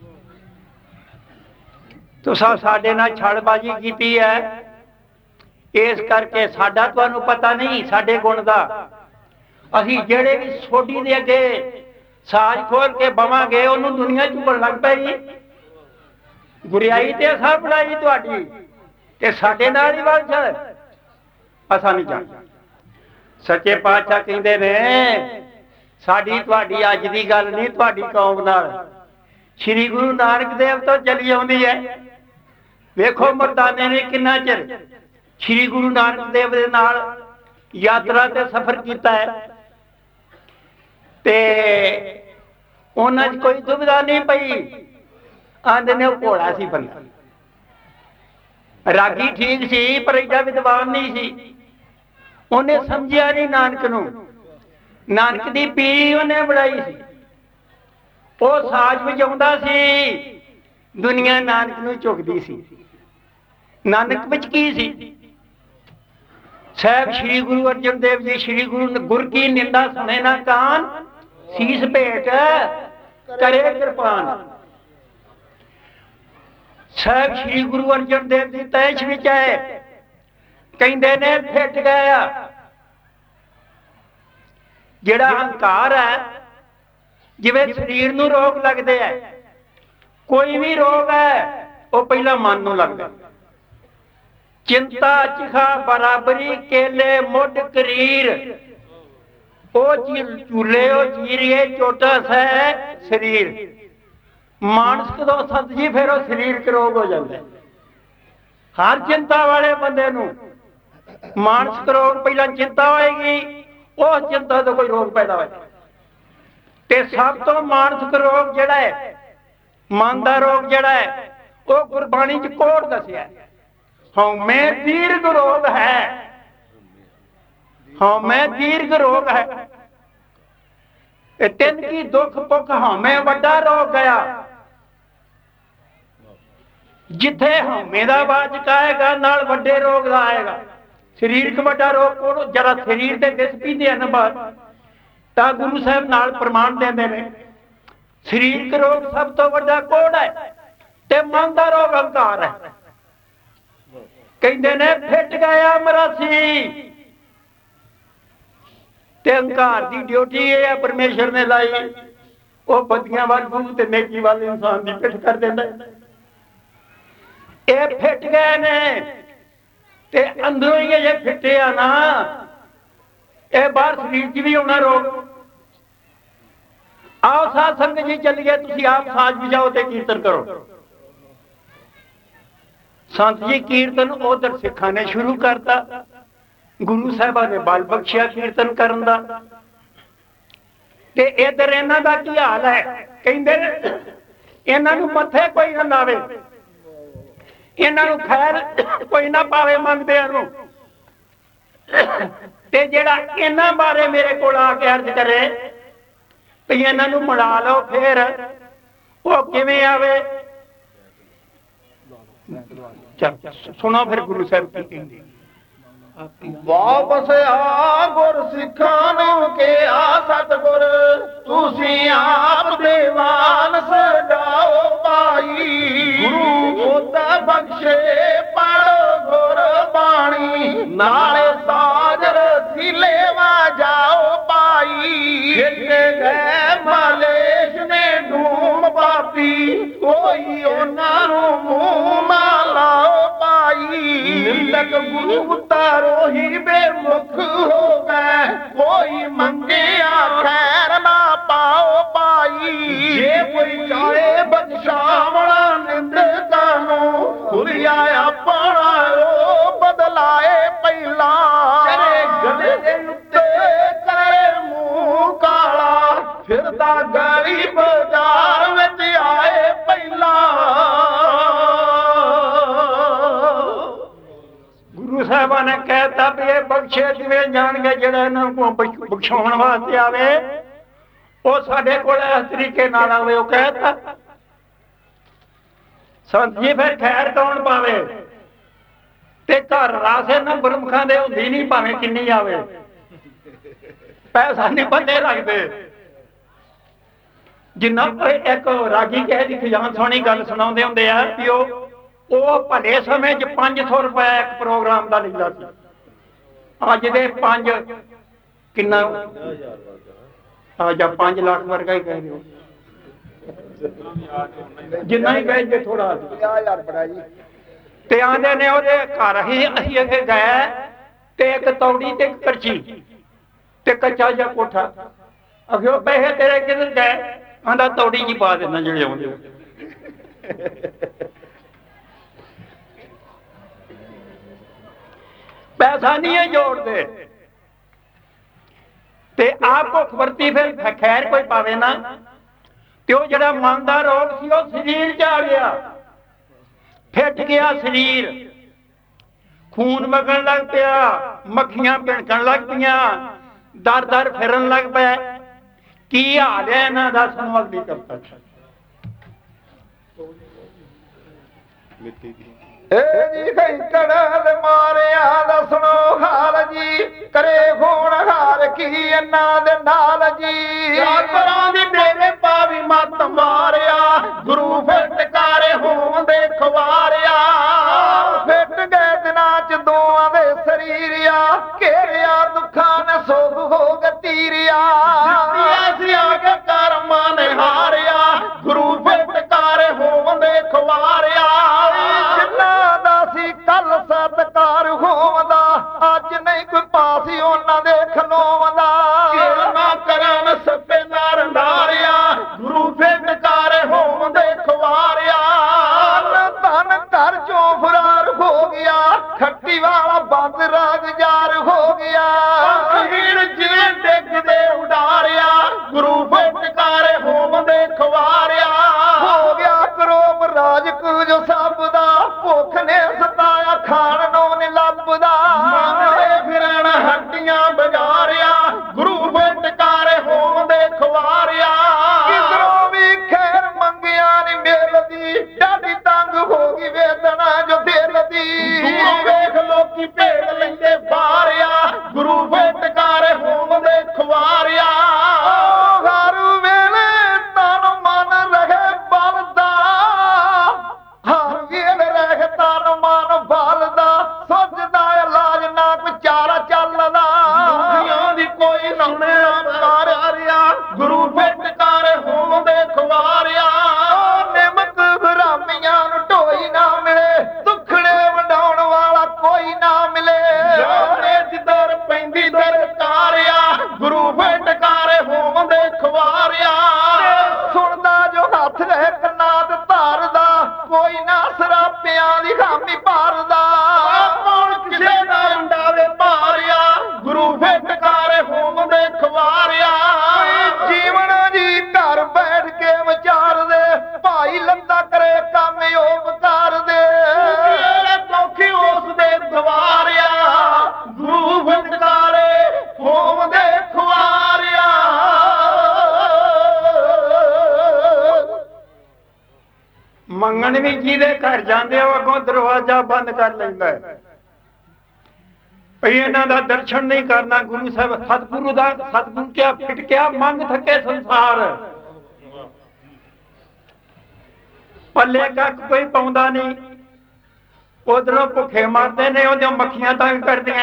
तुसां साडे नाल छड़बाजी कीती है इस करके साडा तुहानूं पता नहीं साडे गुण दा। असी जेड़े भी सोडी दे अगे साज खोल के बवांगे उन्होंने दुनिया चुकन लग पई गुरियाई ते असां बनाई तुहाडी ते साडे नाल ही वल छड़ असां नहीं जाणदे। सच्चे पातशाह कहंदे ने साडी तुहाडी अज दी गल नहीं तुहाडी कौम नाल श्री गुरु नानक देव तो चली आउंदी है। वेखो मर्दाने ने किन्ना चिर श्री गुरु नानक देव दे नाल यात्रा ते सफर कीता है ते उन्हां च कोई दुविधा नहीं पई। आंदे ने घोड़ा सी बंदा रागी ठीक सी पर एडा विद्वान नहीं सी। उन्हें समझिया नहीं नानक नूं नानक दी पीरी उन्हें बनाई सी। वो साज वजाउंदा सी दुनिया नानक नूं झुकदी सी। नानक विच की सी साहब श्री गुरु अर्जन देव जी श्री गुर की निंदा सुने ना कान शीस भेंट करे कृपान। साहब श्री गुरु अर्जन देव जी तैश विच है कहंदे ने फिट गया जिहड़ा अहंकार है जिवें शरीर नूं रोग लगदे है कोई भी रोग है वो पहला मन नूं लगदा। चिंता चिखा बराबरी केले मुड करीर ओ चूले ओ चीरिए चोटा सै शरीर मानस कदों संत जी फिर शरीर रोग हो जाता है। हर चिंता वाले बंदे नूं मानसिक रोग पहला चिंता होएगी उस चिंता तो कोई रोग पैदा होएगा। ते सब तो मानसिक रोग जिहड़ा है मन दा रोग जिहड़ा है वो गुरबाणी च कोड़ दसिया है। हौमे दीर्घ रोग है हौमे दीर्घ रोग है तिन की दुख पुख हौमे वड्डा रोग गया। जिथे हौमे दा वाचक आएगा नाल वड्डे रोग दा आएगा। शरीरक वड्डा रोग कोड़ जरा शरीर दे दिस पींदे हैं बात तां गुरु साहब नाल प्रमाण देंदे ने शरीरक रोग सब तो वड्डा कोड़ है ते मन दा रोग अहंकार है। कहते ने फिट गया मरासी ते अहंकार की ड्यूटी है परमेश्वर ने लाई वो बदियां वाल गुरु ते नेकी वाले इंसान की पिठ कर देंदा। ये फिट गए ने ते अंदरों ही ये फिटे आ ना ये बाहर शरीर च भी होना रोग। आओ साध संगत जी चलिए तुसी आप साज बजाओ ते कीर्तन करो। संत जी कीर्तन उधर सिखा ने शुरू करता गुरु साहबा ने बल बख्शिया कीर्तन करन दा ते इधर इन्हां दा की हाल है कहंदे इन्हां नूं मथे कोई ना लावे इन्हां नूं खैर कोई ना पावे मंगदे नूं ते जेड़ा इन्हां बारे मेरे कोल आके अर्ज करे भई इन्हां नूं मना लो फिर वो किवें आवे। सुनो फिर गुरु साहब की कहंदे वापस आ गुर सिखां नूं के आ सतगुर तुसी आप देवान सजाओ पाई गुरु खुदा बख्शे पढ़ो गुर बाणी नाले साज रसीले जाओ पाई गए मालेश ने ढूम पापी कोई उन्हां नूं मुंह ना लाओ पाई ਨਿੰਦਕ ਗੁਰੂ ਉਤਾਰੋ ਹੀ ਬੇਮੁਖ ਹੋ ਗਏ ਕੋਈ ਮੰਗਿਆ ਖੈਰ ਨਾ ਪਾਓ ਪਾਈ ਜੇ ਕੋਈ ਚਾਹੇ ਬਖਸ਼ਾਵਣਾ ਨਿੰਦਕਾਂ ਨੂੰ ਖੁਰਿਆ ਆਪਣਾ ਉਹ ਬਦਲਾਏ ਪਹਿਲਾਂ ਕਰੇ ਗਲੇ ਦੇ ਉੱਤੇ ਕਰੇ ਮੂੰਹ ਕਾਲਾ ਫਿਰਦਾ ਗਲੀ ਬਾਜ਼ਾਰ ਵਿੱਚ ਆਏ ਪਹਿਲਾਂ ਗੁਰੂ ਸਾਹਿਬਾਂ ਨੇ ਕਹਿਤਾ ਵੀ ਇਹ ਬਖਸ਼ੇ ਜਿਵੇਂ ਜਾਣਗੇ ਜਿਹੜਾ ਇਹਨਾਂ ਨੂੰ ਬਖਸ਼ਾਉਣ ਵਾਸਤੇ ਆਵੇ ਉਹ ਸਾਡੇ ਕੋਲ ਇਸ ਤਰੀਕੇ ਨਾਲ ਆਵੇ ਉਹ ਕਹਿਤਾ ਸੰਤ ਜੀ ਫਿਰ ਖੈਰ ਕੌਣ ਪਾਵੇ ਤੇ ਘਰ ਰਾਸੇ ਨਾ ਗੁਰਮੁਖਾਂ ਦੇ ਹੁੰਦੀ ਨਹੀਂ ਭਾਵੇਂ ਕਿੰਨੀ ਆਵੇ ਪੈਸਾ ਨਹੀਂ ਬੰਦੇ ਰੱਖਦੇ ਜਿੰਨਾ ਇੱਕ ਰਾਗੀ ਕਹੇ ਦੀ ਖਜ਼ਾਨ ਸੋਹਣੀ ਗੱਲ ਸੁਣਾਉਂਦੇ ਹੁੰਦੇ ਆ ਕਿ ਉਹ ਭਲੇ ਸਮੇਂ 'ਚ 500 ਰੁਪਏ ਇੱਕ ਪ੍ਰੋਗਰਾਮ ਦਾ ਲੈਂਦਾ ਸੀ ਅੱਜ ਦੇ 5 ਕਿੰਨਾ ਜਾਂ 5 ਲੱਖ ਵਰਗਾ ਹੀ ਕਹਿ ਦਿਓ ਜਿੰਨਾ ਹੀ ਕਹੇ ਜੇ ਥੋੜਾ 50,000 ਬੜਾ ਜੀ ਤੇ ਆਂਦੇ ਨੇ ਉਹਦੇ ਘਰ ਅਸੀਂ ਅੱਗੇ ਗਏ ਤੇ ਇੱਕ ਤੌੜੀ ਤੇ ਇੱਕ ਕਰਚੀ ਤੇ ਕੱਚਾ ਜਿਹਾ ਕੋਠਾ ਅਖਿਓ ਪੈਸੇ ਤੇਰੇ ਕਿੱਧਰ ਗਏ ਆਂਦਾ ਤੌੜੀ ਜੀ ਪਾ ਦੇਣਾ ਜਿਹੜੇ ਆਉਂਦੇ पैसा नहीं है जोड़ते ते आपको खबरती फिर खैर कोई पावे ना तो जरा मन का रोग सी शरीर च आ गया फिट गया शरीर खून वगन लग पिया मक्खियां भिणकन लग पिया दर दर फिरन लग पाया की हाल है इन्हां दा सुनो अगली कविता मारिया दसनो हाल जी करे खून हार की इन्हां दे नाल जी मेरे पावी मत मारिया गुरु फिटकारे हों दे खवारिया फिट गए दिनां च दोआं दे शरीरिया घेरिया दुखां ने सुख हो गतीरिया आगे कर्मां ने हारिया गुरु फिटकारे हों दे खवारिया कल सत्कार होवदा अज नहीं कोई पासी उन्हां दे खलोवदा ना करन सपे नार नारिया गुरु फिटकारे होवदे खवारिया धन घर चों फरार हो गया खट्टी वाला बंद रागजार हो गया हीर जिले डिगदे उडारिया गुरु फिटकारे होवदे खवारिया हो गया क्रोम राज कुज सब दा भुख ने सताया खान नौ ने लभदा फिरन हड्डियां बजारिया गुरु फिटकारे होवदे खवारिया किधरों भी खैर मंगिया नी मिलदी डाडी तंग हो गई वेदना जो दिल दी वेख लोकी भेड़ लैंदे बारिया गुरु फिटकारे होवदे खवारिया हर वेले तन मन रहे बलदा हर वेले रहे तन मन बलदा सोचदा इलाज ना कोई चारा चलदा दुनिया दी कोई नौने मारिया गुरु फिटकारे होवदे खवारिया निमक हरामियां नूं ढोई ना मिले दुखड़े वंडाउण वाला कोई ना मिले जिधर पैंदी दरकारिया गुरु फिटकारे होवदे खवारिया सुनदा जो हथ रहे कन्ना ते धारदा कोई ना सरापियां दी खामी भरदा कौन किसे दा अंडावे भारिया गुरु फिटकारे होवदे खवारिया जीवन जी घर बैठ के विचार दे भाई लंदा करे काम उपकार दे चौखी उस दे गवारिया गुरु फिटकारे होवदे खवारिया मंगण भी जिहदे घर जांदे हो अगों दरवाजा बंद कर लैंदा है इन्हां दा दर्शन नहीं करना गुरु साहब सतगुरु क्या फिट क्या मंग थके संसार पल्ले कख कोई पाउंदा नहीं उधरों भुखे मरदे ने उधरों मक्खियां तंग करदियां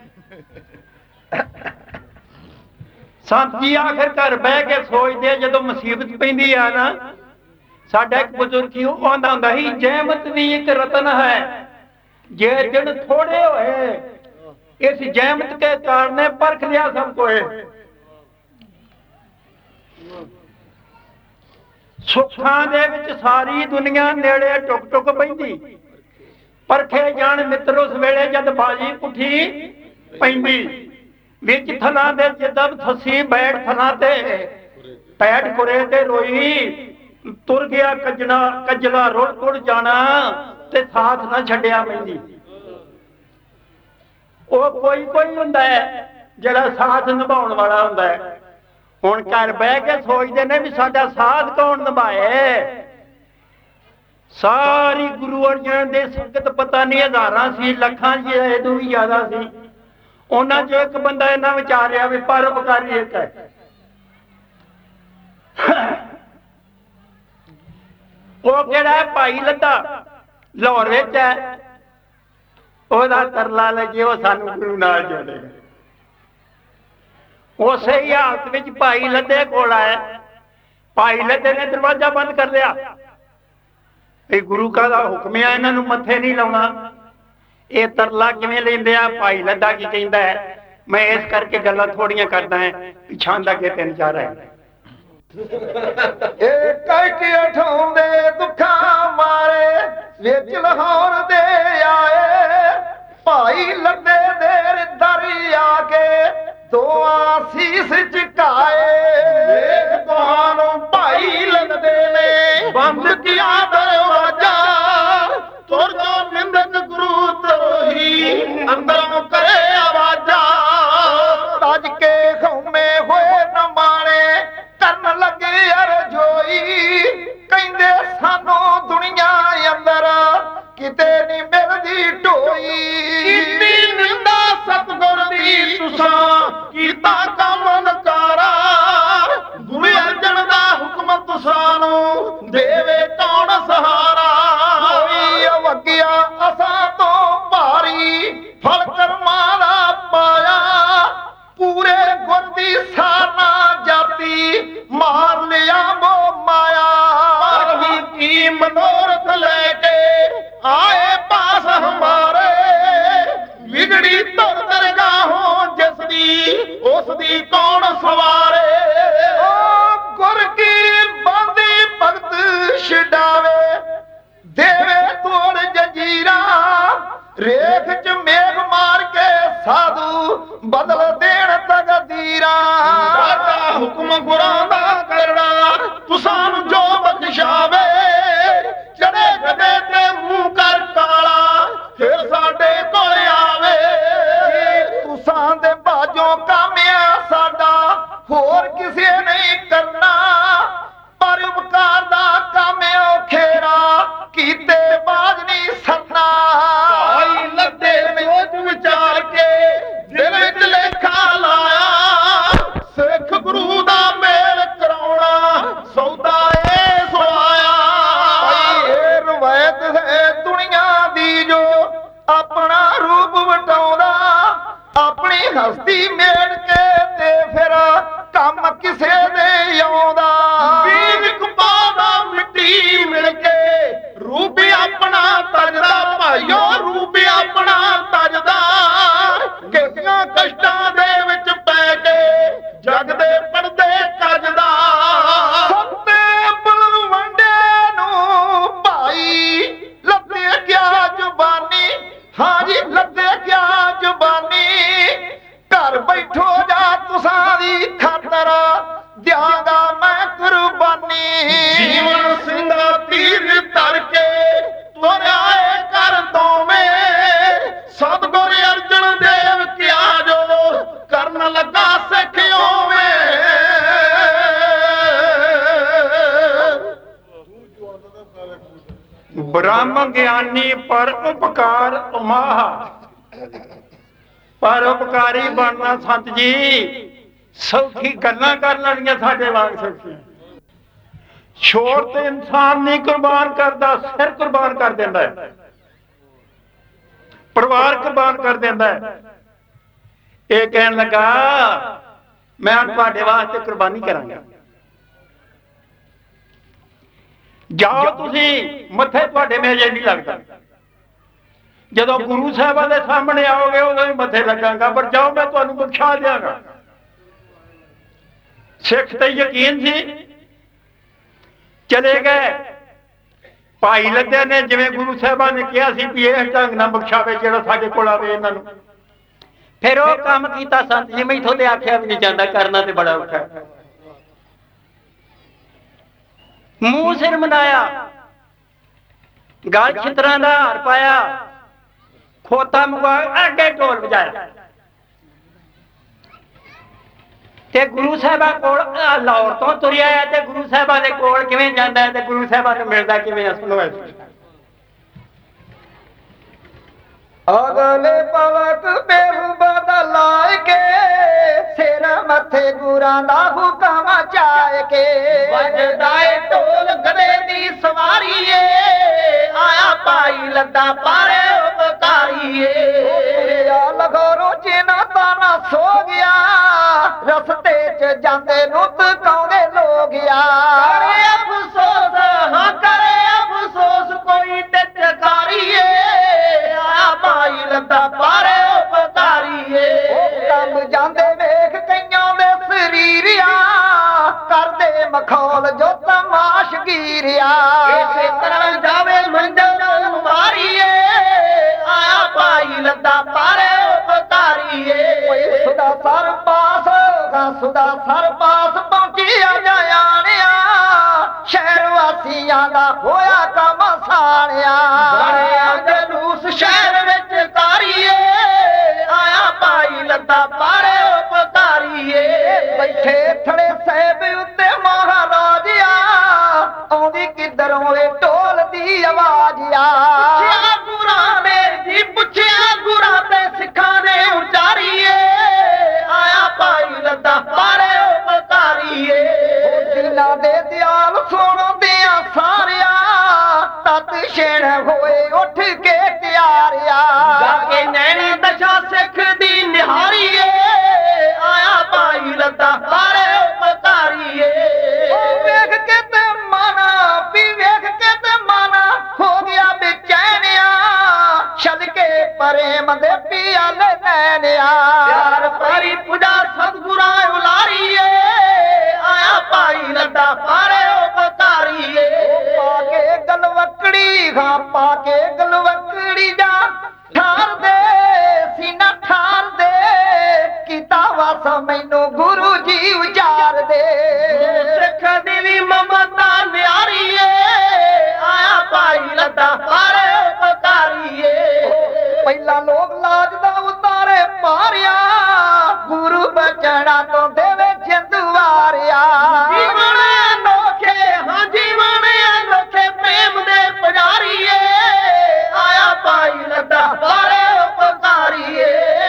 संत जी आखिर घर बह के सोचदे जदों मुसीबत पैंदी आ ना साडा एक बुजुर्ग ही आंदा हुंदा ही जहमत भी एक रतन है जे दिन थोड़े होए इस जहमत के कारण परख लिया सब कोई। सुखां दे विच सारी दुनिया नेड़े टुक टुक पैंदी, परखे जान मित्र उस वेले जद बाजी पुठी पैंदी। विच थलां दे जदब थसी बैठ थलां ते पैठ कुरे ते रोई, तुर गया कजना कजला रुड़ कुड़ जाना ते साथ ना छड्डिया पैंदी। ਉਹ ਕੋਈ ਕੋਈ ਹੁੰਦਾ ਹੈ ਜਿਹੜਾ ਸਾਥ ਨਿਭਾਉਣ ਵਾਲਾ ਹੁੰਦਾ ਹੈ। ਹੁਣ ਘਰ ਬਹਿ ਕੇ ਸੋਚਦੇ ਨੇ ਵੀ ਸਾਡਾ ਸਾਥ ਕੌਣ ਨਿਭਾਏ। ਸਾਰੀ ਗੁਰੂ ਅਰਜਨ ਦੇ ਸੰਗਤ ਪਤਾ ਨਹੀਂ ਹਜ਼ਾਰਾਂ ਸੀ, ਲੱਖਾਂ ਜੀ, ਇਹਦੋਂ ਵੀ ਜ਼ਿਆਦਾ ਸੀ। ਉਹਨਾਂ ਚੋਂ ਇੱਕ ਬੰਦਾ ਇਹਨਾਂ ਵਿਚਾਰਿਆ ਵੀ ਪਰਉਪਕਾਰੀ ਇੱਕ ਹੈ। ਉਹ ਕਿਹੜਾ ਹੈ? ਭਾਈ ਲੱਦਾ, ਲਾਹੌਰ ਵਿੱਚ ਹੈ। ਉਹਦਾ ਤਰਲਾ ਲੱਗੇ ਉਹ ਸਾਨੂੰ ਗੁਰੂ ਨਾਲ ਜੋੜੇਗਾ। ਉਸੇ ਹੀ ਹਾਲਤ ਵਿੱਚ ਭਾਈ ਲੱਦੇ ਕੋਲ ਆਇਆ। ਭਾਈ ਲੱਦੇ ਨੇ ਦਰਵਾਜ਼ਾ ਬੰਦ ਕਰ ਲਿਆ। ਇਹ ਗੁਰੂ ਕਾ ਦਾ ਹੁਕਮ ਹੈ, ਇਹਨਾਂ ਨੂੰ ਮੱਥੇ ਨਹੀਂ ਲਾਉਣਾ। ਇਹ ਤਰਲਾ ਕਿਵੇਂ ਲੈਂਦੇ ਆ? ਭਾਈ ਲੱਦਾ ਕੀ ਕਹਿੰਦਾ ਹੈ? ਮੈਂ ਇਸ ਕਰਕੇ ਗੱਲਾਂ ਥੋੜੀਆਂ ਕਰਦਾ ਹਾਂ, ਪਿਛਾਂ ਦਾ ਅੱਗੇ 3-4 ਹੈ। ਇਹ ਕਹਿ ਉਠਾਉਂਦੇ ਦੁੱਖਾਂ ਮਾਰੇ ਵਿੱਚ ਲਾਹੌਰ ਦੇ ਆਏ। ਭਾਈ ਲੱਦੇ ਦੇ ਦਰ ਆ ਕੇ ਦੋਆਂ ਸੀਸ ਝੁਕਾਏ। ਵੇਖ ਤੁਹਾਨੂੰ ਭਾਈ ਲੱਦੇ ਨੇ ਬੰਦ ਕੀਆ ਦਰਵਾਜ਼ਾ। ਤੁਰ ਜੋ ਨਿੰਦਕ ਗੁਰੂ ਤਰੋਹੀ ਅੰਦਰੋਂ ਕਰੇ ਆਵਾਜ਼ਾਂ। ਰੱਜ ਕੇ ਖੌਮੇ ਹੋਏ ਨਮਾਣੇ ਕਰਨ ਲੱਗੇ ਅਰਜੋਈ। ਕਹਿੰਦੇ ਸਾਨੂੰ ਦੁਨੀਆ ਅੰਦਰ ਕਿਤੇ ਨਹੀਂ ਮਿਲਦੀ ਢੋਈ। ਕੀਤੀ ਨਿੰਦਾ ਸਤਿਗੁਰ ਦੀ ਤੁਸਾਂ ਕੀਤਾ ਕੰਮ ਨਕਾਰਾ। ਗੁਰੂ ਅਰਜਨ ਦਾ ਹੁਕਮ ਤੁਸਾਂ ਨੂੰ ਦੇਵੇ ਕੌਣ ਸਹਾਰਾ। ਹੋਈ ਅਵਗਿਆ ਅਸਾਂ ਤੋਂ ਭਾਰੀ ਫਲ ਕਰਮਾਂ ਦਾ ਪਾਇਆ। ਪੂਰੇ ਗੁਰ ਦੀ ਸਾਰਨਾ ਜਾਤੀ ਮਾਰ ਲਿਆ ਮੋਹ ਮਾਇਆ। ਕੀ ਮਨੋਰਥ ਲੈ ਕੇ ਆਏ ਪਾਸ ਹਮਾਰੇ। ਵਿਗੜੀ ਧੁਰ ਦਰਗਾਹੋਂ ਜਿਸ ਦੀ ਉਸ ਦੀ ਕੌਣ ਸਵਾਰੇ। ਓ ਗੁਰ ਕੀ ਬਾਂਦੀ ਭਗਤ ਛਡਾਵੇ ਦੇਵੇ ਤੋੜ ਜੰਜੀਰਾਂ। ਰੇਖ ਚ ਮੇਘ ਮਾਰ ਕੇ ਸਾਧੂ ਬਦਲ ਦੇਣ ਤਕਦੀਰਾਂ। ਸਾਡਾ ਹੁਕਮ ਗੁਰਾਂ ਦਾ ਕਰਨਾ ਤੁਸਾਂ ਨੂੰ ਜੋ ਬਖਸ਼ਾਵੇ। ਚੜੇ ਗਦੇ ਤੇ ਮੂੰਹ ਕਰ ਕਾਲਾ ਫਿਰ ਸਾਡੇ ਕੋਲ ਆਵੇ। ਤੁਸਾਂ ਦੇ ਬਾਝੋਂ ਕਾਮਿਆ ਸਾਡਾ ਹੋਰ ਕਿਸੇ ਨਹੀਂ ਕਰਨਾ। ਪਰ ਉਪਕਾਰ ਦਾ ਕੰਮ ਔਖੇਰਾ ਕੀਤੇ ਬਾਝ ਨਹੀਂ ਸਰਨਾ। ਭਾਈ ਲੱਦੇ ਸੋਚ ਵਿਚਾਰ ਕੇ ਦਿਲ ਵਿੱਚ ਲੇਖਾ ਲਾਇਆ। ਸਿੱਖ ਗੁਰੂ ਦਾ ਮੇਲ ਕਰਾਉਣਾ ਸੌਦਾ ਏ ਸੁਆਇਆ। ਭਾਈ ਇਹ ਰਵਾਇਤ ਹੈ ਦੁਨੀਆ ਦੀ ਜੋ ਆਪਣਾ ਰੂਪ ਵਟਾਉਂਦਾ। ਆਪਣੀ ਹਸਤੀ ਮੇਲ ਕੇ ਤੇ ਫਿਰ ਕੰਮ ਕਿਸੇ ਦੇ ਆਉਂਦਾ। ਵੀਰ ਕਪਾਦਾ ਮਿੱਟੀ ਮਿਲ ਕੇ ਰੂਪ ਆਪਣਾ ਤਜਦਾ। ਭਾਈਓ ਰੂਪ ਆਪਣਾ ਤਜਦਾ। ਕਿੰਨਾ ਕਸ਼ਟਾਂ ਦੇ ਵਿੱਚ ਪੈ ਕੇ ਜਗ ਦੇ ਪਰਦੇ ਕੱਜਦਾ। ਸੱਤੇ ਬਲਵੰਡੇ ਨੂੰ ਭਾਈ ਲੱਦੇ ਗਿਆ ਜ਼ੁਬਾਨੀ। ਹਾਂਜੀ ਲੱਦੇ ਗਿਆ ਜ਼ੁਬਾਨੀ। ਘਰ ਬੈਠੋ ਜਾ ਤੁਸਾਂ ਦੀ ਖਾਤਰ ਦਿਆਂਗਾ ਮੈਂ ਕੁਰਬਾਨੀ। ਜੀਵਨ ਸਿੰਘਾ ਤੀਰ ਧਰ ਕੇ ਤੁਰਿਆ ਏ ਕਰ ਦੋਵੇਂ। ਸਤਿਗੁਰ ਅਰਜਨ ਦੇਵ ਕਿਆ ਜੋ ਕਰਨ ਲੱਗਾ ਸਿੱਖ ਓਵੇਂ। ਬ੍ਰਹਮ ਗਿਆਨੀ ਪਰ ਉਪਕਾਰ ਉਮਾਹ। ਪਰਉਪਕਾਰੀ ਬਣਨਾ ਸੰਤ ਜੀ ਸੌਖੀ ਗੱਲਾਂ ਕਰ ਲੈਣੀਆਂ ਸਾਡੇ ਵਾਂਗ ਸੌਖੀਆਂ। ਛੋੜ ਤੇ ਇਨਸਾਨ ਨਹੀਂ ਕੁਰਬਾਨ ਕਰਦਾ, ਸਿਰ ਕੁਰਬਾਨ ਕਰ ਦਿੰਦਾ ਹੈ, ਪਰਿਵਾਰ ਕੁਰਬਾਨ ਕਰ ਦਿੰਦਾ ਹੈ। ਇਹ ਕਹਿਣ ਲੱਗਾ ਮੈਂ ਤੁਹਾਡੇ ਵਾਸਤੇ ਕੁਰਬਾਨੀ ਕਰਾਂਗਾ। ਜਾਓ ਤੁਸੀਂ, ਮੱਥੇ ਤੁਹਾਡੇ ਮੇਜੇ ਨਹੀਂ ਲੱਗਦਾ। ਜਦੋਂ ਗੁਰੂ ਸਾਹਿਬਾਂ ਦੇ ਸਾਹਮਣੇ ਆਓਗੇ ਉਦੋਂ ਹੀ ਮੱਥੇ ਲੱਗਾਂਗਾ, ਪਰ ਜਾਓ ਮੈਂ ਤੁਹਾਨੂੰ ਬਖਸ਼ਾ ਦਿਆਂਗਾ। ਸਿੱਖ ਤੇ ਯਕੀਨ ਸੀ, ਚਲੇ ਗਏ। ਭਾਈ ਲੱਦੇ ਨੇ ਜਿਵੇਂ ਗੁਰੂ ਸਾਹਿਬਾਂ ਨੇ ਕਿਹਾ ਸੀ ਵੀ ਇਹ ਢੰਗ ਨਾਲ ਬਖਸ਼ਾਵੇ ਜਿਹੜਾ ਸਾਡੇ ਕੋਲ ਆਵੇ ਇਹਨਾਂ ਨੂੰ। ਫਿਰ ਉਹ ਕੰਮ ਕੀਤਾ ਸੰਤ ਜੀ, ਮੈਥੋਂ ਤੇ ਆਖਿਆ ਵੀ ਨਹੀਂ ਜਾਂਦਾ, ਕਰਨਾ ਤੇ ਬੜਾ ਔਖਾ। ਮੂੰਹ ਸਿਰ ਮਨਾਇਆ, ਗਲ ਛਿੱਤਰਾਂ ਦਾ ਹਾਰ ਪਾਇਆ, ਖੋਤਾ ਮੁਕਾ ਅੱਗੇ ਢੋਲ ਵਜਾਇਆ ਤੇ ਗੁਰੂ ਸਾਹਿਬਾਂ ਕੋਲ ਲਾਹੌਰ ਤੋਂ ਤੁਰਿਆ ਹੈ ਤੇ ਗੁਰੂ ਸਾਹਿਬਾਂ ਦੇ ਕੋਲ ਕਿਵੇਂ ਜਾਂਦਾ ਹੈ ਤੇ ਗੁਰੂ ਸਾਹਿਬਾਂ ਨੂੰ ਮਿਲਦਾ ਕਿਵੇਂ ਹੈ? ਸੁਣੋ। ਅਗਲੇ ਪਲਕ ਬੇਹੂ ਬਦਲਾਏ ਕੇ ਸਿਰ ਮੱਥੇ ਗੁਰਾਂ ਦਾ ਹੁਕਮ ਚਾਏ ਕੇ ਵੱਜਦਾ ਏ ਢੋਲ ਗੜੇ ਦੀ ਸਵਾਰੀ ਏ ਆਇਆ ਭਾਈ ਲੱਦਾ ਪਾਰੇ ਉਪਕਾਰੀਏ ਆ ਲਗੋਰੋ ਜਿਨਾ ਤਾਨਾ ਸੋ ਗਿਆ ਰਸਤੇ ਚ ਜਾਂਦੇ ਨੂੰ ਤਕਾਉਂਦੇ ਲੋਗ ਆ ਕਰੇ ਅਫਸੋਸ ਹਾਂ ਕਰੇ ਅਫਸੋਸ ਕੋਈ ਤੇ ਚਕਾਰੀਏ ਆਇਆ ਭਾਈ ਲੱਦਾ ਪਾਰੇ ਉਪਕਾਰੀਏ ਉਹ ਕੰਮ ਜਾਂਦੇ ਵੇਖ ਕਈਆਂ ਦੇ ਸਰੀਰਿਆ ਕਰਦੇ ਮਖੌਲ ਜੋ ਤਮਾਸ਼ਗੀਰਿਆ ਇਸੇ ਤਰ੍ਹਾਂ ਜਾਵੇ ਮੰਜ਼ਲ ਨੂੰ ਮਾਰੀਏ ਆਇਆ ਭਾਈ ਲੱਦਾ ਪਾਰੇ ਉਪਕਾਰੀਏ ਓਏ ਸੁਦਾ ਸਰ ਪਾਸ ਸੁਦਾ ਸਰ ਪਾਸ ਪਹੁੰਚਿਆ ਜਾਣਿਆ ਸ਼ਹਿਰ ਵਾਸੀਆਂ ਦਾ ਹੋਇਆ ਕੰਮ ਸਾਣਿਆ ਬਣਿਆ ਜਲੂਸ ਸ਼ਹਿਰ ਵਿੱਚ ਤਾਰੀਏ ਆਇਆ ਭਾਈ ਲੱਦਾ ਪਾਰੇ ਉਪਕਾਰੀਏ ਬੈਠੇ ਥੜੇ ਸਾਹਿਬ ਉੱਤੇ ਮਹਾਰਾਜਿਆ ਆਉਂਦੀ ਕਿੱਧਰੋਂ ਏ ਢੋਲ ਦੀ ਆਵਾਜ਼ ਆ ਪੁੱਛਿਆ ਗੁਰਾਂ ਨੇ ਜੀ ਪੁੱਛਿਆ ਗੁਰਾਂ ਤੇ ਸਿੱਖਾਂ ਨੇ ਉਚਾਰੀਏ ਆਇਆ ਭਾਈ ਲੱਦਾ ਪਾਰੇ ਉਪਕਾਰੀਏ ਦਿਲਾਂ ਦੇ ਦਿਆਲ ਸੁਣਦਿਆਂ ਸਾਰਿਆ ਤਤ ਛੇਣ ਹੋਏ ਉੱਠ ਕੇ ਤਿਆਰਿਆ ਜਾ ਕੇ ਨੈਣੀ ਦਸ਼ਾ ਸਿੱਖ ਦੀ ਨਿਹਾਰੀਏ ਆਇਆ ਭਾਈ ਲੱਦਾ ਪਾਰੇ ਉਪਕਾਰੀਏ ਉਹ ਵੇਖ ਕੇ ਤੇ ਮਾਨਾ ਵੀ ਵੇਖ ਕੇ ਤੇ ਮਾਨਾ ਹੋ ਗਿਆ ਬੇਚੈਨਿਆ ਛੱਡ ਕੇ ਪ੍ਰੇਮ ਦੇ ਪਿਆਲੇ ਨੈਣਿਆ ਪਿਆਰ ਭਰੀ ਪੁਜਾ ਸਤਿਗੁਰਾਂ ਉਲਾਰੀਏ ਆਇਆ ਭਾਈ ਲੱਦਾ ਪਾਰੇ ਉਪਕਾਰੀਏ ਪਾ ਕੇ ਗਲਵਕੜੀ ਹਾਂ ਪਾ ਕੇ ਗਲਵਕੜੀ ਜਾ ਠਾਰ ਦੇ ਸੀਨਾ ਠਾਰ ਦੇ ਕੀਤਾ ਵਾਸ ਮੈਨੂੰ ਗੁਰੂ ਜੀ ਉਚਾਰ ਦੇ ਸਿੱਖ ਦੀ ਵੀ ਮਮਤਾ ਨਿਆਰੀਏ ਆਇਆ ਭਾਈ ਲੱਦਾ ਪਾਰੇ ਉਪਕਾਰੀਏ ਪਹਿਲਾਂ ਲੋਕ ਲਾਜ ਦਾ ਉਤਾਰੇ ਮਾਰਿਆ ਗੁਰੂ ਬਚਣਾ ਤੋਂ ਦੇਵੇ ਜਿੰਦਵਾਰਿਆ ਜੀਵਨ ਅਨੋਖੇ ਹਾਂ ਜੀਵਨ ਅਨੋਖੇ ਪ੍ਰੇਮ ਦੇ ਪੁਜਾਰੀਏ ਆਇਆ ਭਾਈ ਲੱਦਾ ਪਾਰੇ ਉਪਕਾਰੀਏ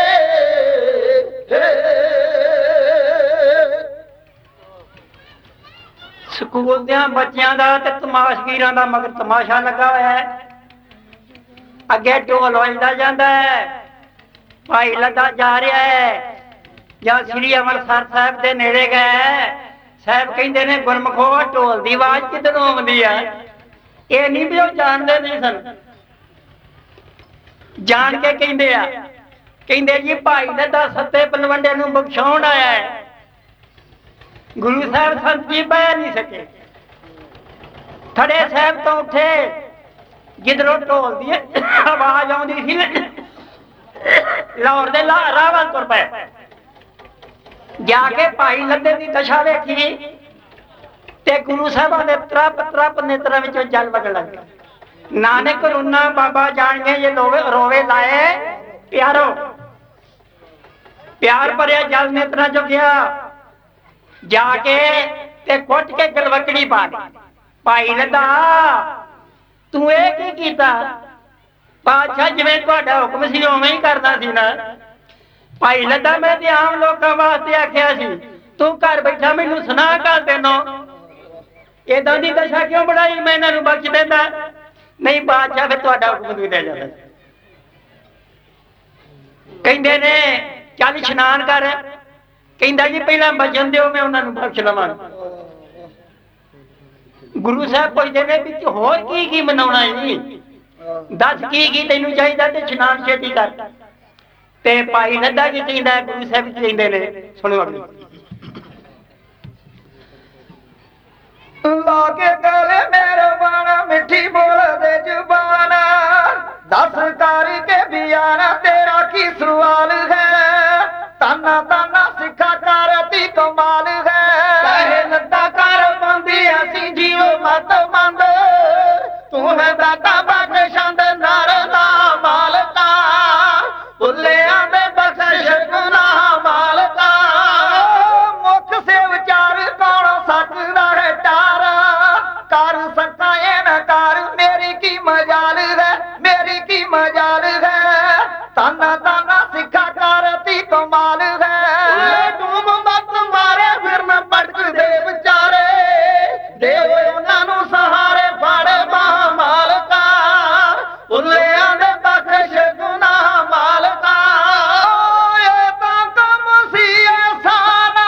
ਸਕੂਲ ਦੇ ਬੱਚਿਆਂ ਦਾ ਤੇ ਤਮਾਸ਼ਗੀਰਾਂ ਦਾ ਮਗਰ ਤਮਾਸ਼ਾ ਲੱਗਾ ਹੋਇਆ ਹੈ। ਅੱਗੇ ਢੋਲ ਵੱਜਦਾ ਜਾਂਦਾ ਹੈ, ਭਾਈ ਲੱਦਾ ਜਾ ਰਿਹਾ ਹੈ। ਜਾਂ ਸ੍ਰੀ ਅੰਮ੍ਰਿਤਸਰ ਸਾਹਿਬ ਦੇ ਨੇੜੇ ਗਏ, ਸਾਹਿਬ ਕਹਿੰਦੇ ਨੇ ਗੁਰਮਖੋ ਢੋਲ ਦੀ ਆਵਾਜ਼ ਕਿੱਧਰੋਂ ਆਉਂਦੀ ਆ? ਇਹ ਨਹੀਂ ਵੀ ਉਹ ਜਾਣਦੇ ਨਹੀਂ ਸਨ, ਜਾਣ ਕੇ ਕਹਿੰਦੇ ਆ, ਕਹਿੰਦੇ ਜੀ ਭਾਈ ਲੱਦਾ ਸੱਤੇ ਪਲਵੰਡੇ ਨੂੰ ਬਖਸ਼ਾਉਣ ਆਇਆ ਹੈ। ਗੁਰੂ ਸਾਹਿਬ ਸੰਤ ਜੀ ਬਹਿ ਨਹੀਂ ਸਕੇ, ਥੜੇ ਸਾਹਿਬ ਤੋਂ ਉੱਠੇ, ਜਿੱਧਰੋਂ ਢੋਲ ਦੀ ਆਵਾਜ਼ ਆਉਂਦੀ ਸੀ ਲਾਹੌਰ ਦੇ ਰਾਹ ਵੱਲ ਤੁਰ ਪਏ। ਜਾ ਕੇ ਭਾਈ ਲੱਦੇ ਦੀ ਦਸ਼ਾ ਵੇਖੀ ਤੇ ਗੁਰੂ ਸਾਹਿਬਾਂ ਦੇ ਤਰਪ ਤਰਪ ਨੇਤਰਾਂ ਵਿੱਚੋਂ ਜਲ ਵਗਣ ਲੱਗ ਗਿਆ। ਨਾਨਕ ਰੋਣਾ ਬਾਬਾ ਜਾਣ ਕੇ ਇਹ ਰੋਵੇ ਲਾਏ ਪਿਆਰੋ, ਪਿਆਰ ਭਰਿਆ ਜਲ ਨੇਤਰਾਂ ਚੋਂ ਗਿਆ। ਜਾ ਕੇ ਤੇ ਕੁੱਟ ਕੇ ਗਲਵਕੜੀ ਪਾ ਦਿੱਤੀ। ਭਾਈ ਲੱਦਾ ਤੂੰ ਇਹ ਕੀ ਕੀਤਾ? ਬਾਦਸ਼ਾਹ ਜਿਵੇਂ ਤੁਹਾਡਾ ਹੁਕਮ ਸੀ ਉਵੇਂ ਹੀ ਕਰਦਾ ਸੀ ਨਾ। ਭਾਈ ਲੱਦਾ ਮੈਂ ਤੇ ਆਮ ਲੋਕਾਂ ਵਾਸਤੇ ਆਖਿਆ ਸੀ, ਤੂੰ ਘਰ ਬੈਠਾ ਮੈਨੂੰ ਸੁਣਾ ਕਰ ਦੇਨੋ ਏਦਾਂ ਦੀ ਦਸ਼ਾ ਕਿਉਂ ਬਣਾਈ? ਮੈਂ ਇਹਨਾਂ ਨੂੰ ਬਖਸ਼ ਦਿੰਦਾ। ਨਹੀਂ ਬਾਦਸ਼ਾਹ ਫਿਰ ਤੁਹਾਡਾ ਹੁਕਮ ਵੀ ਲੈ ਜਾਂਦਾ। ਕਹਿੰਦੇ ਨੇ ਚੱਲ ਇਸ਼ਨਾਨ ਕਰ। ਕਹਿੰਦਾ ਜੀ ਪਹਿਲਾਂ ਬਚਨ ਦਿਓ, ਮੈਂ ਉਹਨਾਂ ਨੂੰ ਬਖਸ਼ ਲਵਾਂ। ਗੁਰੂ ਸਾਹਿਬ ਪੁੱਛਦੇ ਨੇ ਵਿੱਚ ਹੋਰ ਕੀ ਕੀ ਮਨਾਉਣਾ ਜੀ? दस की तेनू चाहिए ते इशनान छेती कर। ते भाई लद्दा की कहंदा गुरु साहब की कहंदे ने सुनो अगली लाके गले मेरे बाणा मिठी बोल दे जुबान दस करके बियाना तेरा की सवाल है ताना ताना सिखा करती कमाल है कहे लद्दा कर बंदी ऐसी जीव मत मंद तू है दाता बख्शंद नर ना मालका भुलिया दे बख्श गुनाह मालका मुख से विचार कौन सकदा है तारा कर सकता है न कर मेरी की मजाल है मेरी की मजाल है ताना ताना सिखा करती कमाल है डूब मत मारे फिर न पटक दे बेचारे दे उन्होंने सहारे फाड़े मां मालका भुलिया दे बख्श गुनाह मालका ये तो कम सी एहसाना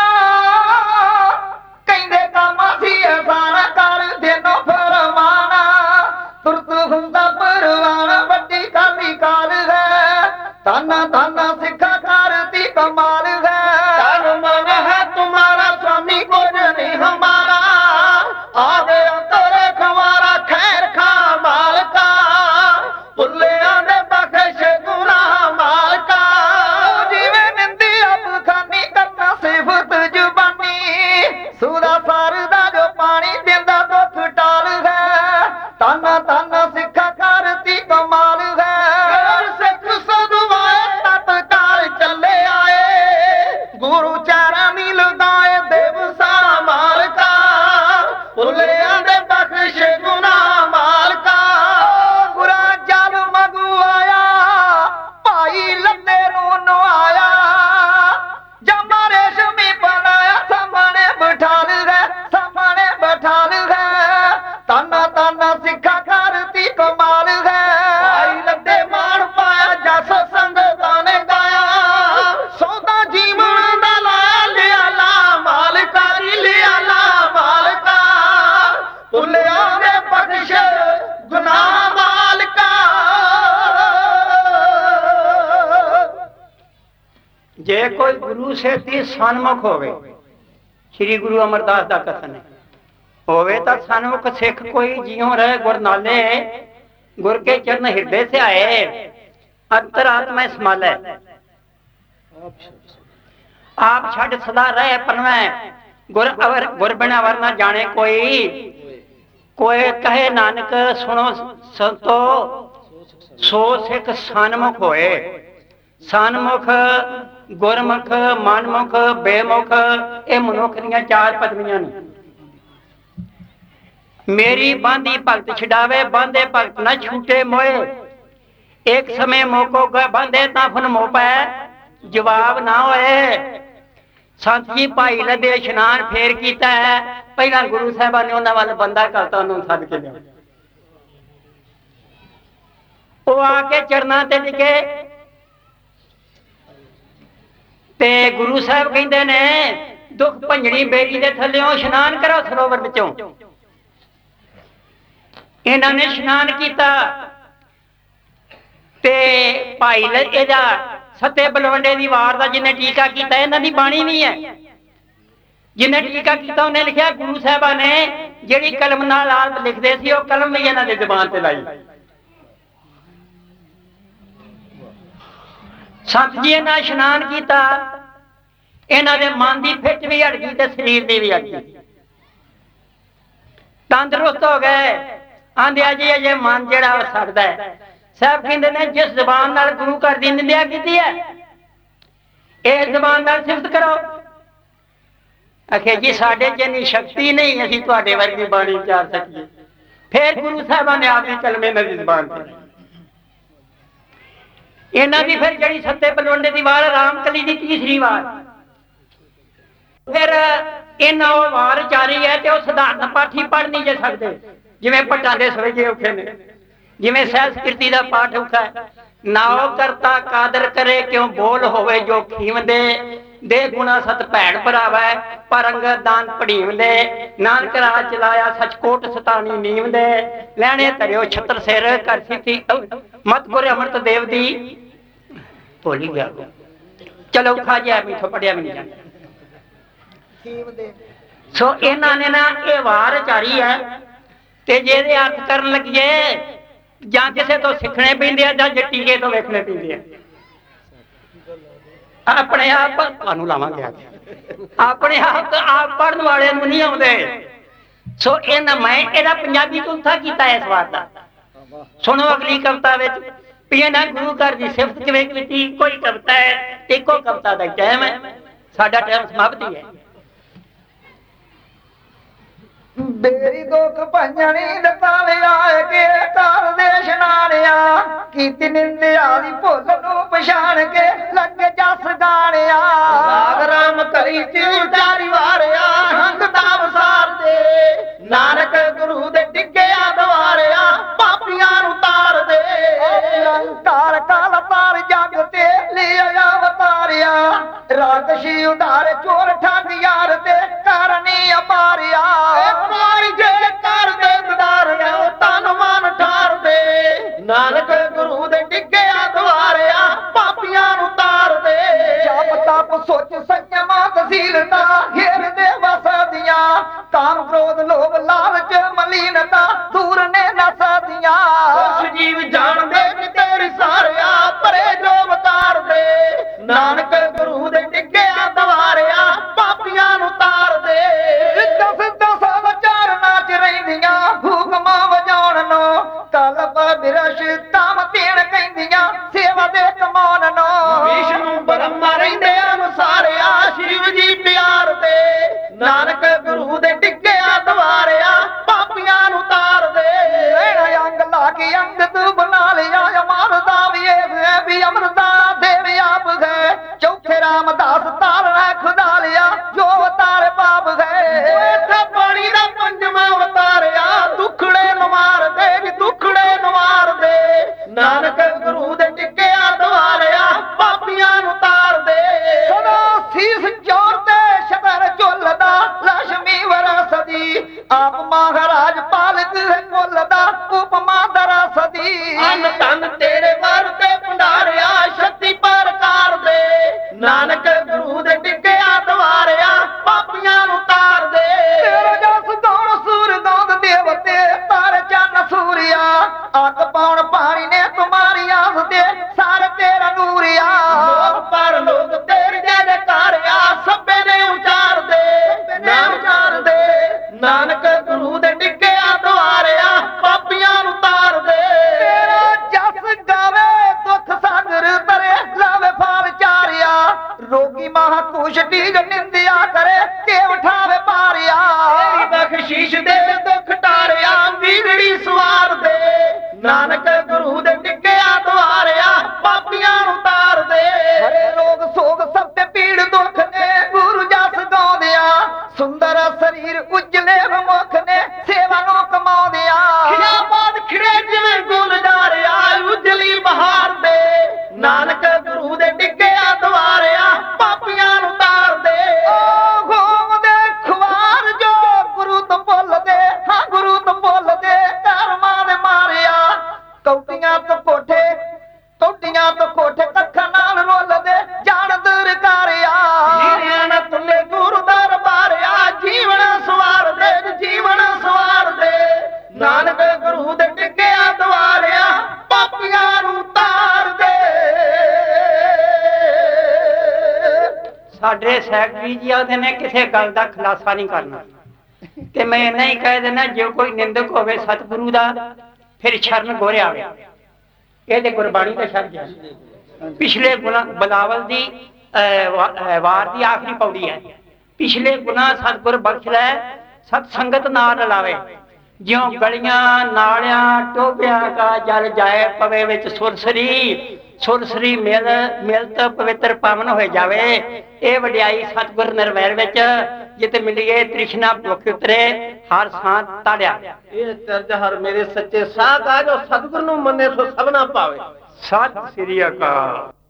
कहंदे कम सी एहसाना कर देनो फरमाना तुरत हुंदा परवाना वड्डी खाली काल है ताना ताना सिखा करती कमाल है तन मन है तुम्हारा स्वामी कुछ नहीं हमारा आगे अंतर खवारा खैर खा मालका भुलिया दे बख्श गुनाह मालका जिवे निंदी अब खानी करना सिफत जुबानी सूदा सारदा जो पानी दिंदा दुख टाल है ताना ताना सिखा करती कमाल है सिख सदवाए तत्काल चले आए गुरु चरणी लगाए देव सा मालका भुलिया दे बख्श गुनाह मालका गुरा जल मगवाया भाई लंदे नू नवाया जमा रेशमी बनाया सामने बिठाल है सामने बिठाल है ताना ताना सिखा करती कमाल है भाई लंदे मान पाया जस संग ताने गाया सौदा जीवन दा लाया लिया ला मालका जी लिया ला मालका भुलिया दे बख्श गुनाह मालका जे कोई गुरु से ती सन्मुख होवे श्री गुरु अमरदास दा कथन है होवे तां सन्मुख सिख कोई जियों रहे गुर नाले गुर के चरण हृदय से आए अंतरात्मा संभाले आप छड़ सदा रहे पनवे गुर अवर गुर बिना वर ना जाने कोई कोई कहे नानक सुनो संतो सो सिख सन्मुख होए सन्मुख गुरमुख मनमुख बेमुख ये मनुख दियां चार पदवियां ने मेरी बांधी भगत छडावे बांधे भगत न छूटे मोए एक समय मोको बांधे ता फन मो पै जवाब ना होए संत जी भाई लदे इशनान फेर कीता है पहला गुरु साहबा ने उन्हां वाल बंदा करता उन्होंने सद के लिया वो आके चरना ते लिखे ते गुरु साहब कहंदे ने दुख भंजनी बेड़ी दे थल्लेओं इशनान करो सरोवर विचों इन्हां ने इशनान कीता ते भाई एदा सत्ते बलवंडे दी वार दा जिन्हें टीका कीता इन्हां दी बाणी नहीं है जिन्हें टीका कीता उन्हें लिखिया गुरु साहबा ने जिहड़ी कलम नाल आप लिखदे सी ओह कलम भी इन्हां दी ज़बान ते लाई संत जी ने इशनान किया इन्हां दे मन की फिट भी हट गई ते शरीर की भी हट गई तंदुरुस्त हो गए आंदे जी अजे मन जिहड़ा सड़दा है साहब कहंदे ने जिस जबान नाल गुरु घर दी निंदिया कीती है इस जबान नाल सिफत करो आखे जी साडे च इन्नी शक्ति नहीं असीं तुहाडे वर्गी बाणी चार सकीए फिर गुरु साहबां ने आपदी कलमे इन्हां दी जबान ते इन्हां दी फिर जिहड़ी सत्ते बलवंडे दी वार रामकली दी तीसरी वार फिर इन्हां ओह वार जारी है ते ओह सधारण पाठी पढ़ नहीं जे सकदे जिवें भट्टां दे सवेजे औखे ने जिवें सहज कीर्ति दा पाठ औखा है नाओ करता कादर करे क्यों बोल होवे जो खीवंदे ਦੇ ਗੁਣਾ ਸਤ ਭੈਣ ਭਰਾਵੈ ਪਰੰਗ ਦਾਨ ਪੜੀਮ ਦੇ ਨਾਨਕ ਰਾਜ ਚਲਾਇਆ ਸਚਕੋਟ ਸਤਾਨੀ ਨੀਮ ਦੇ ਲੈਣੇ ਧਰਿਓ ਛਤਰ ਸਿਰ ਕਰ ਸਿੱਧੀ ਮਤਪੁਰ ਅੰਮ੍ਰਿਤ ਦੇਵ ਦੀ ਭੋਲੀ ਗਿਆ ਚਲੋ ਖਾ ਜਿਆ ਮਿੱਠੋ ਪੜਿਆ ਵੀ ਨਹੀਂ ਜਾਂਦਾ ਸੋ ਇਹਨਾਂ ਨੇ ਨਾ ਇਹ ਵਾਰ ਚਾਰੀ ਹੈ ਤੇ ਜਿਹਦੇ ਅਰਥ ਕਰਨ ਲੱਗੀਏ ਜਾਂ ਕਿਸੇ ਤੋਂ ਸਿੱਖਣੇ ਪੈਂਦੇ ਆ ਜਾਂ ਟੀਕੇ ਤੋਂ ਵੇਖਣੇ ਪੈਂਦੇ ਆ ਆਪਣੇ ਆਪ ਤੁਹਾਨੂੰ ਲਾਵਾਂਗੇ ਆਪਣੇ ਆਪ ਪੜ੍ਹਨ ਵਾਲੇ ਨੂੰ ਨਹੀਂ ਆਉਂਦੇ ਸੋ ਇਹਨਾਂ ਮੈਂ ਇਹਦਾ ਪੰਜਾਬੀ ਤੁਲਥਾ ਕੀਤਾ ਇਸ ਵਾਰ ਦਾ ਸੁਣੋ ਅਗਲੀ ਕਵਿਤਾ ਵਿੱਚ ਵੀ ਇਹਨਾਂ ਗੁਰੂ ਘਰ ਦੀ ਸਿਫਤ ਕਿਵੇਂ ਕੀਤੀ ਕੋਈ ਕਵਿਤਾ ਹੈ ਇੱਕੋ ਕਵਿਤਾ ਦਾ ਟਾਈਮ ਹੈ ਸਾਡਾ ਟਾਈਮ ਸਮਾਪਤੀ ਹੈ ਬੇਰੀ ਦੁੱਖ ਭੰਜਣੀ ਦਤਾਲਿਆ ਕੇ ਘਰ ਦੇ ਇਸ਼ਨਾਨਿਆ ਕੀਤੀ ਨਿੰਦਿਆ ਦੀ ਭੁੱਲ ਨੂੰ ਪਛਾਣ ਕੇ ਲੱਗ ਜਸ ਗਾਣਿਆ ਰਾਗ ਰਾਮ ਕਰੀ ਚਾਰੀ ਵਾਰਿਆ ਹੰਗ ਦਾ ਵਸਾਰ ਦੇ ਨਾਨਕ ਗੁਰੂ ਦੇ ਡਿੱਗਿਆ ਦਵਾਰਿਆ ਪਾਪੀਆਂ ਨੂੰ ਤਾਰ ਦੇ ਨਿਰੰਕਾਰ ਕਾਲ ਤਾਰ ਜਗ ਤੇ ਲਿਆ ਅਵਤਾਰਿਆ ਰਾਖਸ਼ੀ ਉਧਾਰ ਚੋਰ ਠੱਗ ਯਾਰ ਤੇ ਕਰਨੀ ਅਪਾਰਿਆ ਮਾਰੀ ਜੇ ਕਰ ਦੇ ਦਦਾਰ ਲਿਓ ਤਨ ਮਨ ਠਾਰ ਦੇ ਨਾਨਕ ਗੁਰੂ ਦੇ ਡਿੱਗਿਆ ਦਵਾਰਿਆ ਪਾਪੀਆਂ ਨੂੰ ਤਾਰ ਦੇ ਜਪ ਤਪ ਸੋਚ ਸੰਜਮ ਤਸੀਲਤਾ ਹਿਰਦੇ ਵਸਦੀਆਂ ਕਾਮ ਕ੍ਰੋਧ ਲੋਭ ਲਾਲਚ ਮਲੀਨਤਾ ਦੂਰ ਨੇ ਨਸਦੀਆਂ ਉਸ ਜੀਵ ਜਾਣਦੇ ਕਿ ਤੇਰੀ ਸਾਰਿਆ ਪਰੇ ਜੋ ਵਤਾਰ ਦੇ ਨਾਨਕ ਗੁਰੂ ਦੇ ਡਿੱਗਿਆ ਦਵਾਰਿਆ ਪਾਪੀਆਂ ਨੂੰ ਤਾਰ ਦੇ ਰਹਿੰਦੀਆਂ ਹੁਕਮਾਂ ਵਜਾਉਣ ਨੂੰ ਕਲਪ ਬਿਰਸ਼ ਤਾਮ ਤੇਣ ਕਹਿੰਦੀਆਂ ਸੇਵਾ ਦੇ ਕਮਾਉਣ ਨੂੰ ਵਿਸ਼ਨੂੰ ਬ੍ਰਹਮਾ ਰਹਿੰਦੇ ਅਨੁਸਾਰਿਆ ਸ਼ਿਵ ਜੀ ਪਿਆਰ ਦੇ ਨਾਨਕ ਗੁਰੂ ਦੇ ਡਿੱਗਿਆ ਦਵਾਰਿਆ ਪਾਪੀਆਂ ਨੂੰ ਤਾਰ ਦੇ ਅੰਗ ਲਾ ਕੇ ਅੰਗ ਤੂੰ ਬਣਾ ਲਿਆ ਅਮਰਦਾ ਵੀ ਅਮਰਦਾ ਦੇਵ ਆਪ ਹੈ ਚੌਥੇ ਰਾਮਦਾਸ ਤਾਰ ਖੁਦਾ ਲਿਆ ਜੋ ਅਵਤਾਰ ਪਾਪ ਹੈ ਪਾਣੀ ਦਾ ਪੰਜਵਾਂ ਅਵਤਾਰਿਆ ਦੁਖੜੇ ਨੂੰ ਮਾਰ ਦੇ ਦੁਖੜੇ ਨੂੰ ਮਾਰ ਦੇ ਨਾਨਕ ਗੁਰੂ ਦੇ ਟਿੱਕਿਆ ਦਵਾਰਿਆ ਪਾਪੀਆਂ ਨੂੰ ਤਾਰ ਦੇ ਸਦਾ ਸੀਸ ਚੋਰ ਤੇ ਸ਼ਬਰ ਝੁੱਲਦਾ ਲక్ష్ਮੀ ਵਰਸਦੀ ਆਪ ਮਹਾਰਾਜ ਪਾਲਕ ਹੈ ਕੁੱਲ ਦਾ ਉਪਮਾ ਦਰਸਦੀ ਅੰਨ ਤਨ ਤੇਰੇ ਵਰ ਤੇ ਭੰਡਾਰਿਆ ਸ਼ਕਤੀ ਪ੍ਰਕਾਰ ਦੇ ਨਾਨਕ ਗੁਰੂ ਦੇ ਟਿੱਕਿਆ ਦਵਾਰਿਆ ਪਾਪੀਆਂ ਨੂੰ ਤਾਰ ਦੇ ਤੇਰਾ ਜਸ ਦੌੜ ਸੂਰ ਦੌਦ ਦੇਵਤੇ ਤਾਰ ਚੰਨ ਸੂਰਿਆ ਅੱਗ ਪਾਉਣ ਪਾਣੀ ਨੇ ਤੁਮਾਰੀ ਆਸ ਦੇ ਸਾਰ ਤੇਰਾ ਨੂਰਿਆ ਲੋਕ ਪਰ ਲੋਕ ਤੇਰੇ ਜੈ ਕਾਰਿਆ ਸਭੇ ਨੇ ਉਚਾਰ ਦੇ ਨਾਮ ਉਚਾਰ ਦੇ ਨਾਨਕ ਗੁਰੂ ਦੇ ਡਿੱਗਿਆ ਦਵਾਰਿਆ ਪਾਪੀਆਂ ਨੂੰ ਤਾਰ ਦੇ ਤੇਰਾ ਜਸ ਗਾਵੇ ਦੁੱਖ ਸਾਗਰ ਤਰੇ ਲਾਵੇ ਫਾਲ ਚਾਰਿਆ ਰੋਗੀ ਮਹਾ ਕੁਸ਼ ਢੀਗ ਨਿੰਦਿਆ ਕਰੇ ਤੇ ਉਠਾਵੇ ਪਾਰਿਆ ਤੇਰੀ ਬਖਸ਼ੀਸ਼ ਦੇ ਦੁੱਖ ਟਾਰਿਆ ਵੀੜੀ ਸਵਾਰ ਦੇ ਨਾਨਕ ਗੁਰੂ ਦੇ ਡਿੱਗਿਆ ਦਵਾਰਿਆ ਪਾਪੀਆਂ ਨੂੰ ਤਾਰ ਦੇ ਹਰੇ ਰੋਗ ਸੋਗ ਸਭ ਤੇ ਪੀੜ ਦੁੱਖ ਨੇ ਗੁਰੂ ਜਸ ਗਾਉਂਦਿਆ ਸੁੰਦਰ ਸਰੀਰ ਉਜਲੇ ਮੁਖ ਨੇ ਸੇਵਾ ਨੂੰ ਕਮਾਉਂਦਿਆ ਖਿੜਾ ਬਾਦ ਖਿੜੇ ਜਿਵੇਂ ਗੁਲਜ਼ਾਰਿਆ ਉਜਲੀ ਬਹਾਰ ਦੇ ਨਾਨਕ ਗੁਰੂ ਦੇ ਡਿੱਗਿਆ ਦਵਾਰਿਆ ਪਾਪੀਆਂ ਨੂੰ ਤਾਰ ਦੇ ਓ ਘੁੰਮਦੇ ਖੁਆਰ ਜੋ ਗੁਰੂ ਤੋਂ ਭੁੱਲਦੇ ਹਾਂ ਗੁਰੂ ਤੋਂ ਭੁੱਲਦੇ ਕਰਮਾਂ ਦੇ ਮਾਰਿਆ ਕੌਟੀਆਂ ਤੋਂ ਕੋਠੇ ਕੱਖਾਂ ਨਾਲ ਰੋਲਦੇ ਜਾਣ ਦੂਰ ਕਾਰਿਆ ਹੀਰਿਆਂ ਨਾਲ ਤੁਲੇ ਗੁਰੂ ਦਰਬਾਰਿਆ ਜੀਵਨ ਸਵਾਰ ਦੇ ਨਾਨਕ ਗੁਰੂ ਦੇ ਡਿੱਗਿਆ ਦਵਾਰਿਆ ਪਾਪੀਆਂ ਨੂੰ ਤਾਰ ਦੇ ਸਾਡੇ ਸੈਕਟਰੀ ਜੀ ਆਖਦੇ ਨੇ ਕਿਸੇ ਗੱਲ ਦਾ ਖੁਲਾਸਾ ਨਹੀਂ ਕਰਨਾ ਤੇ ਮੈਂ ਇੰਨਾ ਹੀ ਕਹਿ ਦੇਣਾ ਜੇ ਕੋਈ ਨਿੰਦਕ ਹੋਵੇ ਸਤਿਗੁਰੂ ਦਾ ਫਿਰ ਸ਼ਰਨ ਗੋਰੇ ਆਵੇ ਇਹਦੇ ਗੁਰਬਾਣੀ ਦਾ ਸ਼ਬਦ ਹੈ ਪਿਛਲੇ ਬਲਾਵਲ ਦੀ ਵਾਰ ਦੀ ਆਖਰੀ ਪੌੜੀ ਹੈ ਪਿਛਲੇ ਗੁਨਾਹ ਸਤਿਗੁਰ ਬਖਸ਼ ਲੈ ਸਤ ਸੰਗਤ ਨਾਲ ਰਲਾਵੇ ਜਿਉਂ ਗਲੀਆਂ ਨਾਲਿਆਂ ਟੋਭਿਆਂ ਦਾ ਜਲ ਜਾਏ ਪਵੇ ਵਿੱਚ ਸੁਰਸਰੀ ਮਿਲਤ ਪਵਿੱਤਰ ਪਾਵਨ ਹੋਏ ਜਾਵੇ ਇਹ ਵਡਿਆਈ ਸਤਿਗੁਰ ਨਿਰਵੈਰ ਵਿੱਚ ਜਿਤ ਮਿਲੀਏ ਤ੍ਰਿਸ਼ਨਾ ਭੁੱਖ ਉਤਰੇ ਹਰ ਸਾਂ ਤਾੜਿਆ ਇਹ ਚਰਜ ਹਰ ਮੇਰੇ ਸੱਚੇ ਸਾਧ ਆ ਜੋ ਸਤਿਗੁਰ ਨੂੰ ਮੰਨੇ ਸੋ ਸਭਨਾ ਪਾਵੇ ਸਤਿ ਸ੍ਰੀ ਅਕਾਲ।